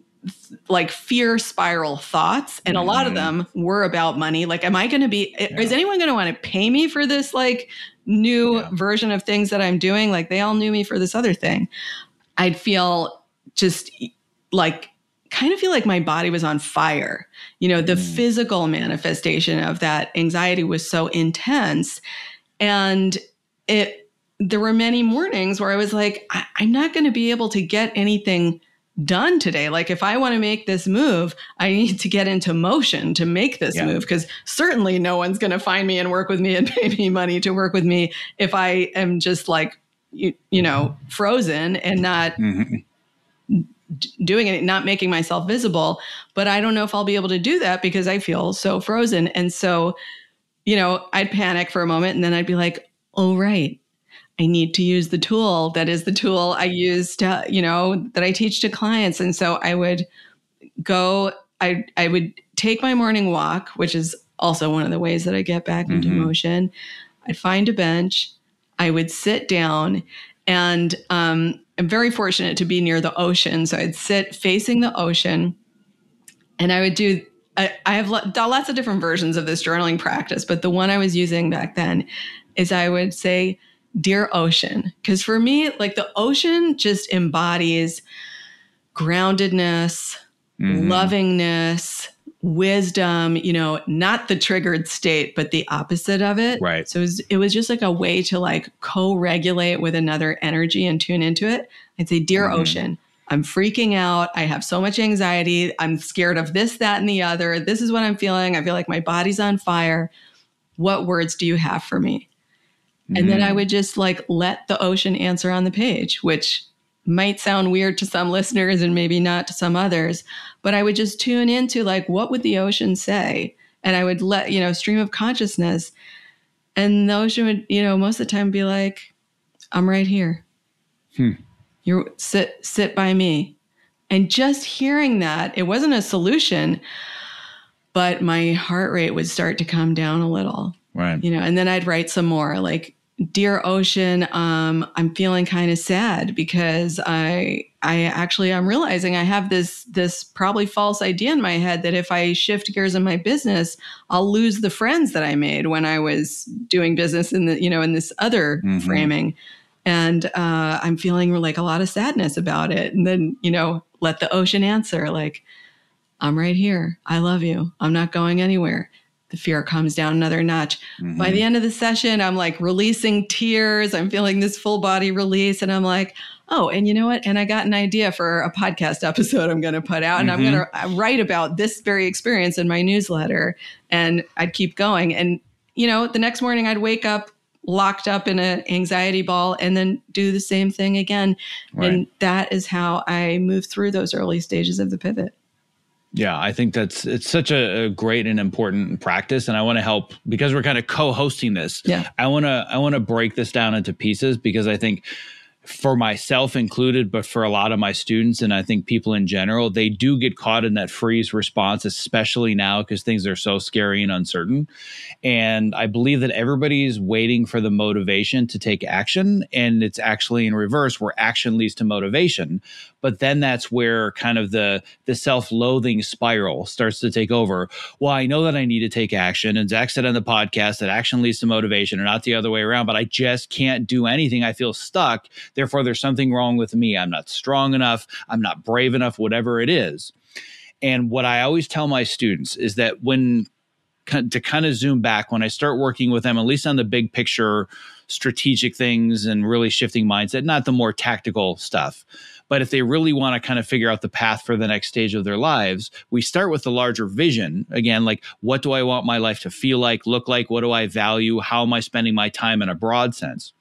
like fear spiral thoughts. And mm-hmm. a lot of them were about money. Like, am I going to be, yeah. is anyone going to want to pay me for this like new yeah. version of things that I'm doing? Like they all knew me for this other thing. I'd feel just like, kind of feel like my body was on fire. You know, the mm. physical manifestation of that anxiety was so intense. And it, there were many mornings where I was like, I, I'm not going to be able to get anything done today. Like if I want to make this move, I need to get into motion to make this yeah. move, because certainly no one's going to find me and work with me and pay me money to work with me if I am just like, you, you know, frozen and not mm-hmm. d- doing it, not making myself visible. But I don't know if I'll be able to do that because I feel so frozen. And so, you know, I'd panic for a moment and then I'd be like, oh, right. I need to use the tool that is the tool I use to, you know, that I teach to clients. And so I would go, I I would take my morning walk, which is also one of the ways that I get back into mm-hmm. motion. I'd find a bench. I would sit down, and um, I'm very fortunate to be near the ocean. So I'd sit facing the ocean, and I would do, I, I have lots of different versions of this journaling practice, but the one I was using back then is I would say, "Dear ocean," because for me, like the ocean just embodies groundedness, mm-hmm. lovingness, wisdom, you know, not the triggered state, but the opposite of it. Right. So it was, it was just like a way to like co-regulate with another energy and tune into it. I'd say, "Dear mm-hmm. ocean, I'm freaking out. I have so much anxiety. I'm scared of this, that, and the other. This is what I'm feeling. I feel like my body's on fire. What words do you have for me?" And then I would just like let the ocean answer on the page, which might sound weird to some listeners and maybe not to some others, but I would just tune into like, what would the ocean say? And I would let, you know, stream of consciousness. And the ocean would, you know, most of the time be like, "I'm right here. Hmm. You sit, sit by me." And just hearing that, it wasn't a solution, but my heart rate would start to come down a little. Right. You know, and then I'd write some more like, "Dear ocean, um, I'm feeling kind of sad because I, I actually, I'm realizing I have this, this probably false idea in my head that if I shift gears in my business, I'll lose the friends that I made when I was doing business in the, you know, in this other mm-hmm. framing. And uh, I'm feeling like a lot of sadness about it." And then, you know, let the ocean answer like, "I'm right here. I love you. I'm not going anywhere." The fear comes down another notch. Mm-hmm. By the end of the session, I'm like releasing tears. I'm feeling this full body release. And I'm like, oh, and you know what? And I got an idea for a podcast episode I'm going to put out. And mm-hmm. I'm going to write about this very experience in my newsletter. And I'd keep going. And, you know, the next morning I'd wake up locked up in an anxiety ball and then do the same thing again. Right. And that is how I moved through those early stages of the pivot. Yeah, I think that's, it's such a, a great and important practice. And I want to help, because we're kind of co-hosting this. Yeah. I want to, I want to break this down into pieces, because I think for myself included, but for a lot of my students, and I think people in general, they do get caught in that freeze response, especially now because things are so scary and uncertain. And I believe that everybody's waiting for the motivation to take action. And it's actually in reverse, where action leads to motivation. But then that's where kind of the, the self-loathing spiral starts to take over. Well, I know that I need to take action. And Zach said on the podcast that action leads to motivation and not the other way around, but I just can't do anything. I feel stuck. Therefore, there's something wrong with me. I'm not strong enough. I'm not brave enough, whatever it is. And what I always tell my students is that when to kind of zoom back, when I start working with them, at least on the big picture, strategic things and really shifting mindset, not the more tactical stuff. But if they really want to kind of figure out the path for the next stage of their lives, we start with the larger vision. Again, like, what do I want my life to feel like, look like? What do I value? How am I spending my time in a broad sense?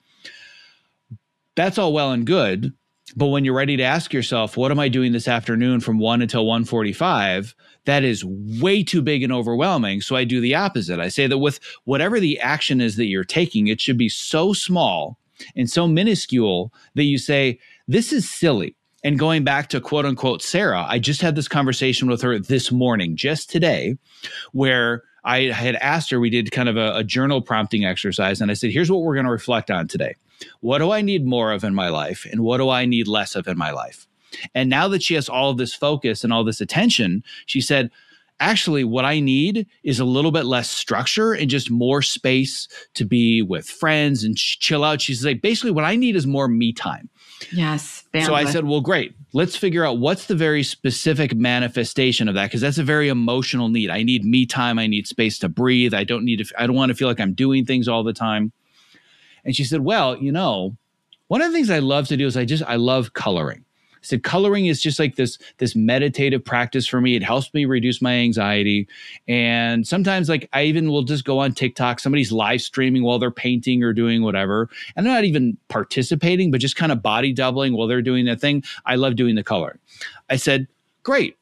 That's all well and good. But when you're ready to ask yourself, what am I doing this afternoon from one until one forty-five? That is way too big and overwhelming. So I do the opposite. I say that with whatever the action is that you're taking, it should be so small and so minuscule that you say, this is silly. And going back to quote unquote Sarah, I just had this conversation with her this morning, just today, where I had asked her, we did kind of a, a journal prompting exercise. And I said, here's what we're going to reflect on today. What do I need more of in my life? And what do I need less of in my life? And now that she has all of this focus and all this attention, she said, actually, what I need is a little bit less structure and just more space to be with friends and ch- chill out. She's like, basically, what I need is more me time. Yes. Bandwidth. So I said, well, great. Let's figure out what's the very specific manifestation of that, because that's a very emotional need. I need me time. I need space to breathe. I don't need to, I don't want to feel like I'm doing things all the time. And she said, well, you know, one of the things I love to do is I just, I love coloring. I said, coloring is just like this, this meditative practice for me. It helps me reduce my anxiety. And sometimes like I even will just go on TikTok. Somebody's live streaming while they're painting or doing whatever. And I'm not even participating, but just kind of body doubling while they're doing that thing. I love doing the coloring. I said, great.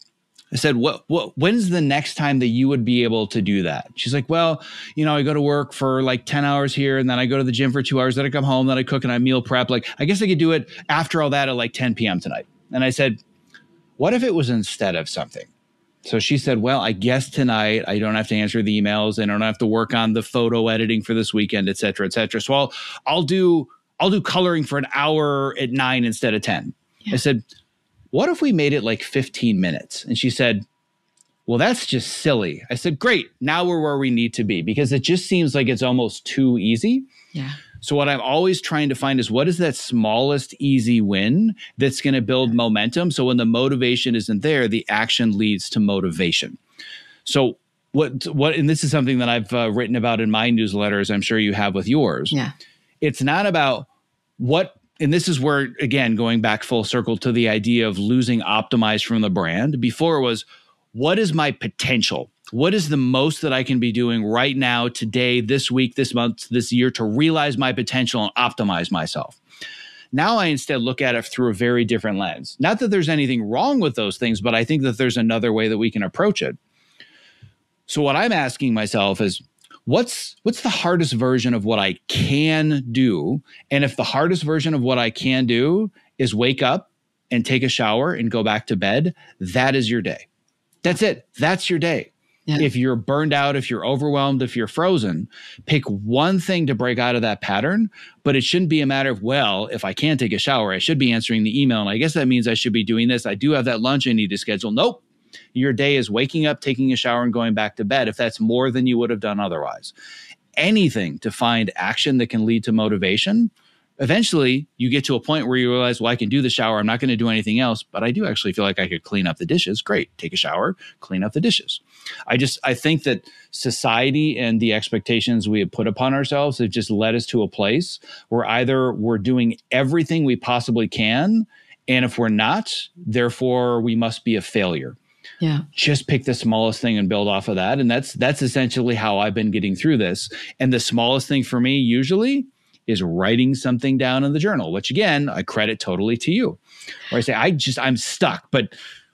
I said, what, what, when's the next time that you would be able to do that? She's like, well, you know, I go to work for like ten hours here, and then I go to the gym for two hours. Then I come home, then I cook and I meal prep. Like, I guess I could do it after all that at like ten p.m. tonight. And I said, what if it was instead of something? So she said, well, I guess tonight I don't have to answer the emails. I don't have to work on the photo editing for this weekend, et cetera, et cetera. So I'll, I'll do, I'll do coloring for an hour at nine instead of ten. Yeah. I said, what if we made it like fifteen minutes? And she said, well, that's just silly. I said, great. Now we're where we need to be, because it just seems like it's almost too easy. Yeah. So what I'm always trying to find is, what is that smallest easy win that's going to build momentum? So when the motivation isn't there, the action leads to motivation. So what, what, and this is something that I've uh, written about in my newsletters, I'm sure you have with yours. Yeah. It's not about what, and this is where, again, going back full circle to the idea of losing optimized from the brand. Before it was, what is my potential? What is the most that I can be doing right now, today, this week, this month, this year, to realize my potential and optimize myself? Now I instead look at it through a very different lens. Not that there's anything wrong with those things, but I think that there's another way that we can approach it. So what I'm asking myself is, What's what's the hardest version of what I can do? And if the hardest version of what I can do is wake up and take a shower and go back to bed, that is your day. That's it. That's your day. Yeah. If you're burned out, if you're overwhelmed, if you're frozen, pick one thing to break out of that pattern. But it shouldn't be a matter of, well, if I can't take a shower, I should be answering the email. And I guess that means I should be doing this. I do have that lunch I need to schedule. Nope. Your day is waking up, taking a shower, and going back to bed, if that's more than you would have done otherwise. Anything to find action that can lead to motivation. Eventually, you get to a point where you realize, well, I can do the shower. I'm not going to do anything else, but I do actually feel like I could clean up the dishes. Great. Take a shower, clean up the dishes. I just, I think that society and the expectations we have put upon ourselves have just led us to a place where either we're doing everything we possibly can, and if we're not, therefore we must be a failure. Yeah. Just pick the smallest thing and build off of that. And that's that's essentially how I've been getting through this. And the smallest thing for me usually is writing something down in the journal, which again, I credit totally to you. Where I say, I just, I'm stuck. But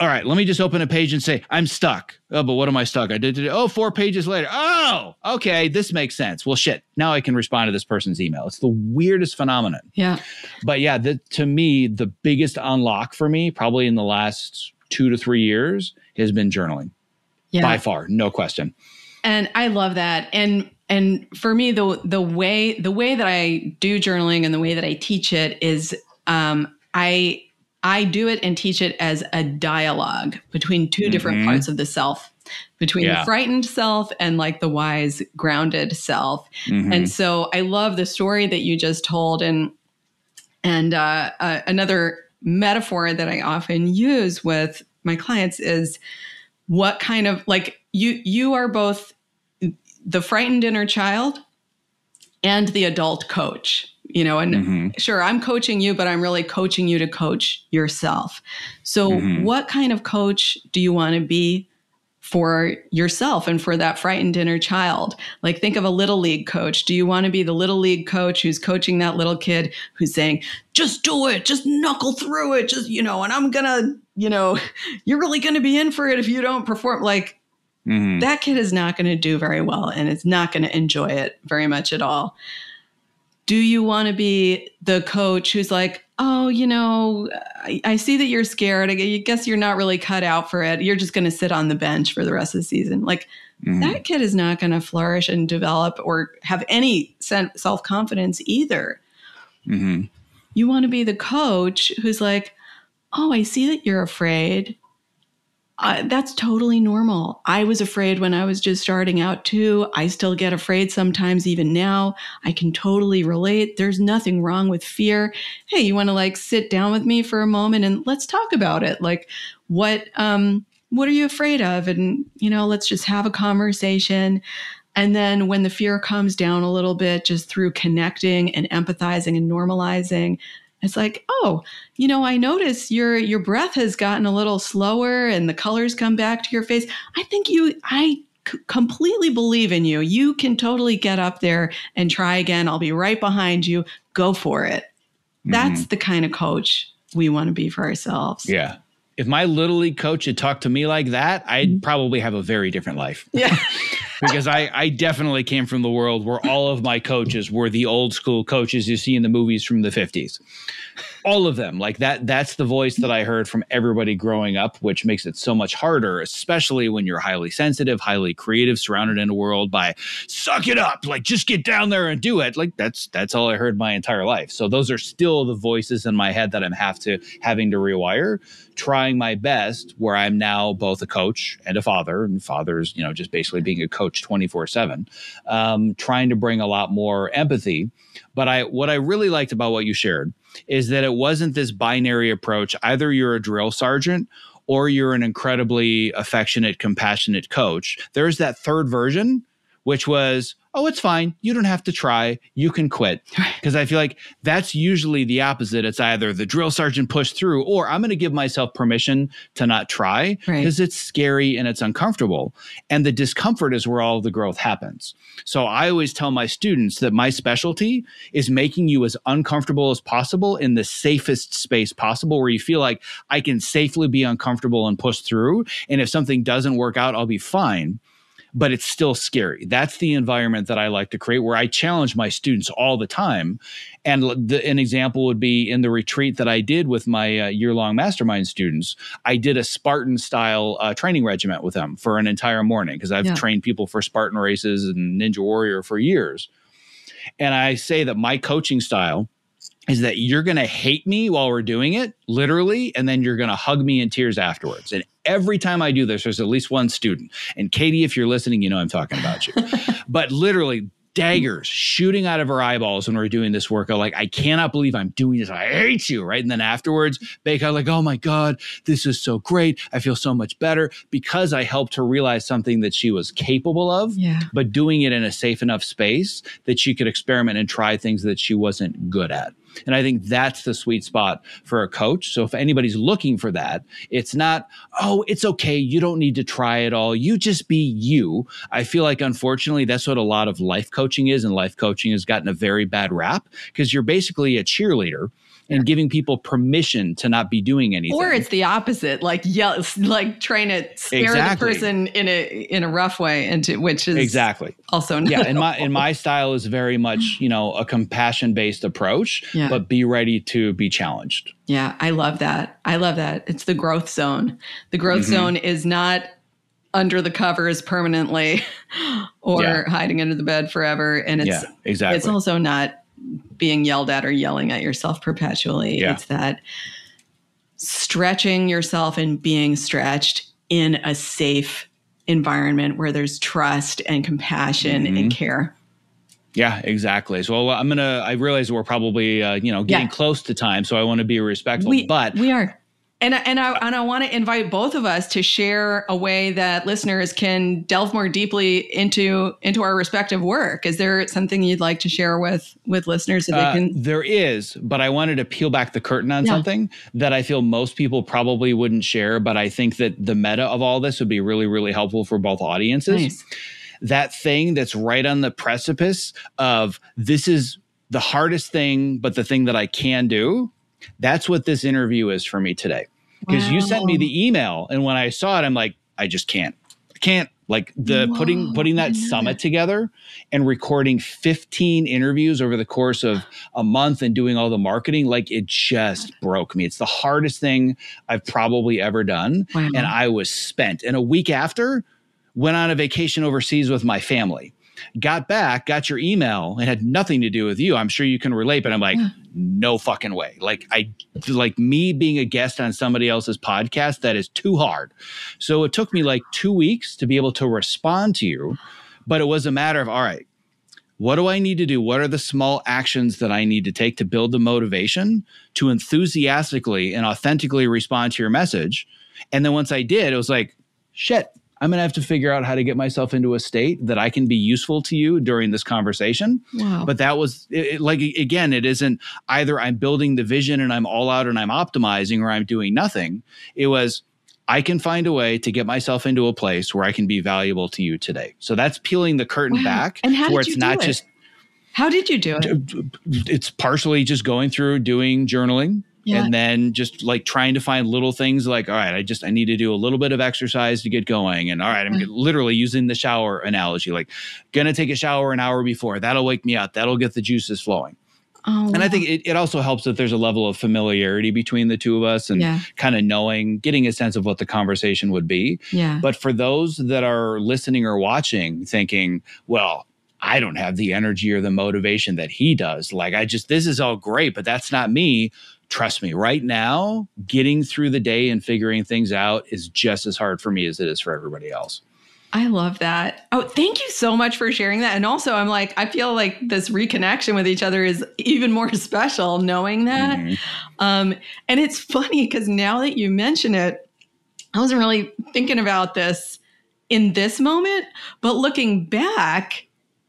all right, let me just open a page and say, I'm stuck. Oh, but what am I stuck? I did today. Oh, four pages later. Oh, okay. This makes sense. Well, shit. Now I can respond to this person's email. It's the weirdest phenomenon. Yeah. But yeah, the, to me, the biggest unlock for me, probably in the last two to three years, has been journaling. Yeah. By far, no question. And I love that. And and for me, the the way the way that I do journaling and the way that I teach it is um, I I do it and teach it as a dialogue between two mm-hmm. different parts of the self, between yeah. the frightened self and like the wise, grounded self. Mm-hmm. And so I love the story that you just told. And and uh, uh, another metaphor that I often use with my clients is what kind of like you you are both the frightened inner child and the adult coach. You know, and mm-hmm. sure, I'm coaching you, but I'm really coaching you to coach yourself. So mm-hmm. what kind of coach do you want to be for yourself and for that frightened inner child? Like, think of a little league coach. Do you want to be the little league coach who's coaching that little kid who's saying, just do it, just knuckle through it, just, you know, and I'm going to, you know, you're really going to be in for it if you don't perform. Like, mm-hmm. that kid is not going to do very well and is not going to enjoy it very much at all. Do you want to be the coach who's like, oh, you know, I, I see that you're scared. I guess you're not really cut out for it. You're just going to sit on the bench for the rest of the season. Like mm-hmm. that kid is not going to flourish and develop or have any self-confidence either. Mm-hmm. You want to be the coach who's like, oh, I see that you're afraid. Uh, that's totally normal. I was afraid when I was just starting out too. I still get afraid sometimes even now. I can totally relate. There's nothing wrong with fear. Hey, you want to like sit down with me for a moment and let's talk about it. Like what, um, what are you afraid of? And, you know, let's just have a conversation. And then when the fear comes down a little bit, just through connecting and empathizing and normalizing, it's like, oh, you know, I notice your your breath has gotten a little slower and the colors come back to your face. I think you, I c- completely believe in you. You can totally get up there and try again. I'll be right behind you. Go for it. Mm-hmm. That's the kind of coach we want to be for ourselves. Yeah. If my little league coach had talked to me like that, I'd mm-hmm. probably have a very different life. Yeah. Because I, I definitely came from the world where all of my coaches were the old school coaches you see in the movies from the fifties. All of them. Like that, that's the voice that I heard from everybody growing up, which makes it so much harder, especially when you're highly sensitive, highly creative, surrounded in a world by suck it up, like just get down there and do it. Like that's that's all I heard my entire life. So those are still the voices in my head that I'm have to having to rewire, trying my best where I'm now both a coach and a father, and father's, you know, just basically being a coach twenty-four seven, um, trying to bring a lot more empathy. But I, what I really liked about what you shared is that it wasn't this binary approach. Either you're a drill sergeant or you're an incredibly affectionate, compassionate coach. There's that third version, which was, oh, it's fine. You don't have to try. You can quit. Because I feel like that's usually the opposite. It's either the drill sergeant pushed through, or I'm going to give myself permission to not try because right. it's scary and it's uncomfortable. And the discomfort is where all the growth happens. So I always tell my students that my specialty is making you as uncomfortable as possible in the safest space possible, where you feel like I can safely be uncomfortable and push through. And if something doesn't work out, I'll be fine. But it's still scary. That's the environment that I like to create, where I challenge my students all the time. And the, an example would be in the retreat that I did with my uh, year-long mastermind students. I did a Spartan-style uh, training regiment with them for an entire morning, because I've yeah. trained people for Spartan races and Ninja Warrior for years. And I say that my coaching style is that you're going to hate me while we're doing it, literally, and then you're going to hug me in tears afterwards. And every time I do this, there's at least one student. And Katie, if you're listening, you know I'm talking about you. But literally, daggers shooting out of her eyeballs when we're doing this workout. Like, I cannot believe I'm doing this. I hate you, right? And then afterwards, Becca, like, oh my God, this is so great. I feel so much better, because I helped her realize something that she was capable of, yeah. but doing it in a safe enough space that she could experiment and try things that she wasn't good at. And I think that's the sweet spot for a coach. So if anybody's looking for that, it's not, oh, it's okay, you don't need to try it all, you just be you. I feel like, unfortunately, that's what a lot of life coaching is. And life coaching has gotten a very bad rap, because you're basically a cheerleader and giving people permission to not be doing anything. Or it's the opposite, like yell, like trying to scare exactly. the person in a in a rough way, into which is exactly also not yeah. And my and my style is very much, you know, a compassion based approach, yeah. but be ready to be challenged. Yeah, I love that. I love that. It's the growth zone. The growth mm-hmm. zone is not under the covers permanently or yeah. hiding under the bed forever. And it's yeah, exactly. It's also not being yelled at or yelling at yourself perpetually. Yeah. It's that stretching yourself and being stretched in a safe environment where there's trust and compassion mm-hmm. and care. Yeah, exactly. So I'm going to, I realize we're probably, uh, you know, getting yeah. close to time. So I want to be respectful, we, but we are. And, and I and I want to invite both of us to share a way that listeners can delve more deeply into into our respective work. Is there something you'd like to share with with listeners so they uh, can? There is, but I wanted to peel back the curtain on yeah. something that I feel most people probably wouldn't share. But I think that the meta of all this would be really, really helpful for both audiences. Nice. That thing that's right on the precipice of this is the hardest thing, but the thing that I can do. That's what this interview is for me today. Because wow. you sent me the email, and when I saw it, I'm like, I just can't. I can't. Like the Whoa, putting putting that summit together and recording fifteen interviews over the course of a month and doing all the marketing, like it just broke me. It's the hardest thing I've probably ever done. Wow. And I was spent. And a week after, went on a vacation overseas with my family. Got back, got your email. It had nothing to do with you. I'm sure you can relate, but I'm like, no fucking way. Like I, like me being a guest on somebody else's podcast, that is too hard. So it took me like two weeks to be able to respond to you, but it was a matter of, all right, what do I need to do? What are the small actions that I need to take to build the motivation to enthusiastically and authentically respond to your message? And then once I did, it was like, shit. I'm going to have to figure out how to get myself into a state that I can be useful to you during this conversation. Wow. But that was it, like, again, it isn't either I'm building the vision and I'm all out and I'm optimizing or I'm doing nothing. It was, I can find a way to get myself into a place where I can be valuable to you today. So that's peeling the curtain wow. back and how to where did you it's not do it? just. How did you do it? It's partially just going through doing journaling. Yeah. And then just like trying to find little things like, all right, I just, I need to do a little bit of exercise to get going. And all right, I'm mm-hmm. literally using the shower analogy, like gonna take a shower an hour before. That'll wake me up. That'll get the juices flowing. Oh, and wow. I think it, it also helps that there's a level of familiarity between the two of us and yeah. kind of knowing, getting a sense of what the conversation would be. Yeah. But for those that are listening or watching thinking, well, I don't have the energy or the motivation that he does. Like I just, this is all great, but that's not me. Trust me, right now, getting through the day and figuring things out is just as hard for me as it is for everybody else. I love that. Oh, thank you so much for sharing that. And also, I'm like, I feel like this reconnection with each other is even more special knowing that. Mm-hmm. Um, and it's funny because now that you mention it, I wasn't really thinking about this in this moment, but looking back,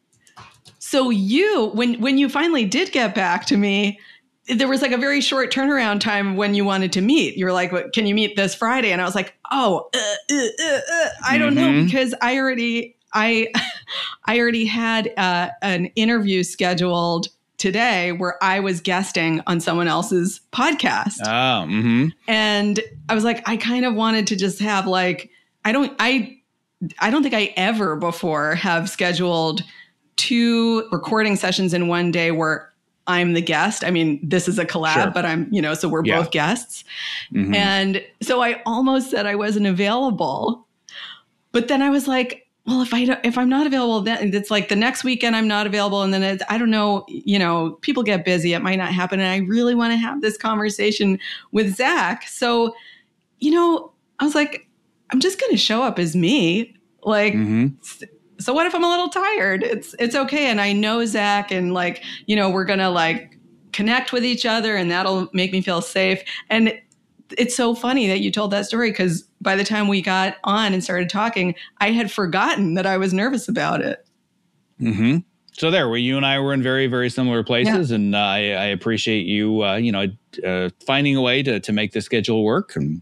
so you, when when you finally did get back to me, there was like a very short turnaround time when you wanted to meet. You were like, what, can you meet this Friday? And I was like, oh, uh, uh, uh, uh, I don't mm-hmm. know, because I already, I, I already had uh, an interview scheduled today where I was guesting on someone else's podcast. Oh, mm-hmm. And I was like, I kind of wanted to just have like, I don't, I, I don't think I ever before have scheduled two recording sessions in one day where I'm the guest. I mean, this is a collab, sure. but I'm, you know, so we're yeah. both guests. Mm-hmm. And so I almost said I wasn't available, but then I was like, well, if I don't, if I'm not available, then it's like the next weekend I'm not available. And then it's, I don't know, you know, people get busy. It might not happen. And I really want to have this conversation with Zach. So, you know, I was like, I'm just going to show up as me. Like, mm-hmm. So what if I'm a little tired? It's it's okay. And I know Zach and like, you know, we're going to like connect with each other and that'll make me feel safe. And it's so funny that you told that story because by the time we got on and started talking, I had forgotten that I was nervous about it. Mm-hmm. So there, where you and I were in very, very similar places. Yeah. And uh, I, I appreciate you, uh, you know, uh, finding a way to, to make the schedule work. And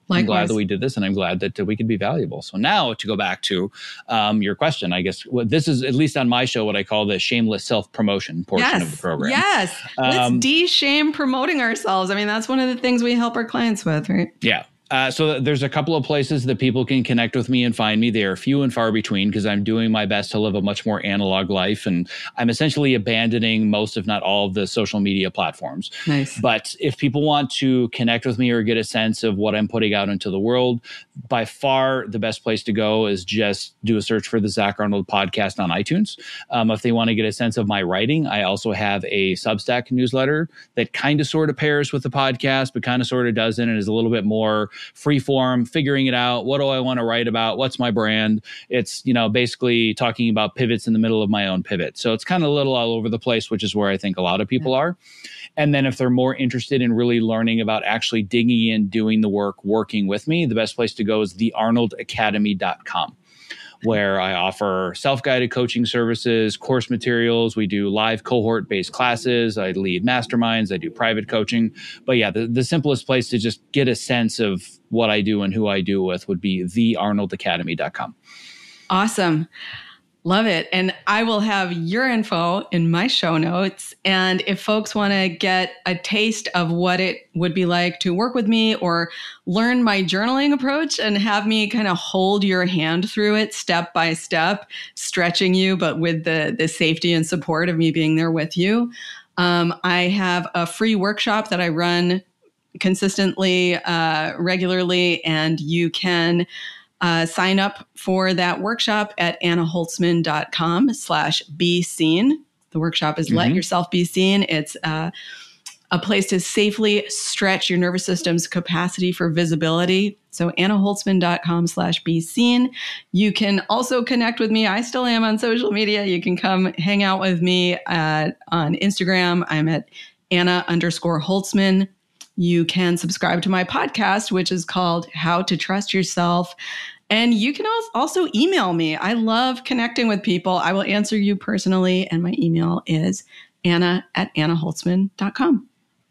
I'm glad Likewise. that we did this, and I'm glad that uh, we could be valuable. So now to go back to um, your question, I guess what this is, at least on my show, what I call the shameless self-promotion portion Yes. of the program. Yes. Let's Um, de-shame promoting ourselves. I mean, that's one of the things we help our clients with, right? Yeah. Uh, so there's a couple of places that people can connect with me and find me. They are few and far between because I'm doing my best to live a much more analog life. And I'm essentially abandoning most, if not all, of the social media platforms. Nice. But if people want to connect with me or get a sense of what I'm putting out into the world, by far the best place to go is just do a search for the Zach Arnold podcast on iTunes. Um, if they want to get a sense of my writing, I also have a Substack newsletter that kind of sort of pairs with the podcast, but kind of sort of doesn't, and is a little bit more free form, figuring it out. What do I want to write about? What's my brand? It's, you know, basically talking about pivots in the middle of my own pivot. So it's kind of a little all over the place, which is where I think a lot of people are. And then if they're more interested in really learning about actually digging in, doing the work, working with me, the best place to go is the arnold academy dot com. Where I offer self-guided coaching services, course materials. We do live cohort-based classes. I lead masterminds. I do private coaching. But yeah, the, the simplest place to just get a sense of what I do and who I do with would be the arnold academy dot com. Awesome. Love it. And I will have your info in my show notes. And if folks want to get a taste of what it would be like to work with me or learn my journaling approach and have me kind of hold your hand through it step by step, stretching you, but with the, the safety and support of me being there with you, um, I have a free workshop that I run consistently, uh, regularly, and you can Uh, sign up for that workshop at anna holtzman dot com slash be seen. The workshop is mm-hmm. Let Yourself Be Seen. It's uh, a place to safely stretch your nervous system's capacity for visibility. So anna holtzman dot com slash be seen. You can also connect with me. I still am on social media. You can come hang out with me uh, on Instagram. I'm at Anna underscore Holtzman. You can subscribe to my podcast, which is called How to Trust Yourself. And you can also email me. I love connecting with people. I will answer you personally. And my email is anna at anna holtzman dot com.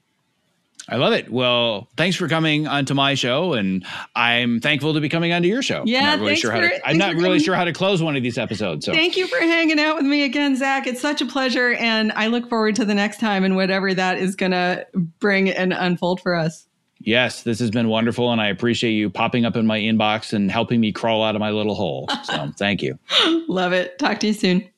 I love it. Well, thanks for coming onto my show, and I'm thankful to be coming onto your show. Yeah, I'm not really thanks sure how for, to, I'm not really coming. sure how to close one of these episodes. So thank you for hanging out with me again, Zach. It's such a pleasure, and I look forward to the next time and whatever that is going to bring and unfold for us. Yes, this has been wonderful, and I appreciate you popping up in my inbox and helping me crawl out of my little hole. So thank you. Love it. Talk to you soon.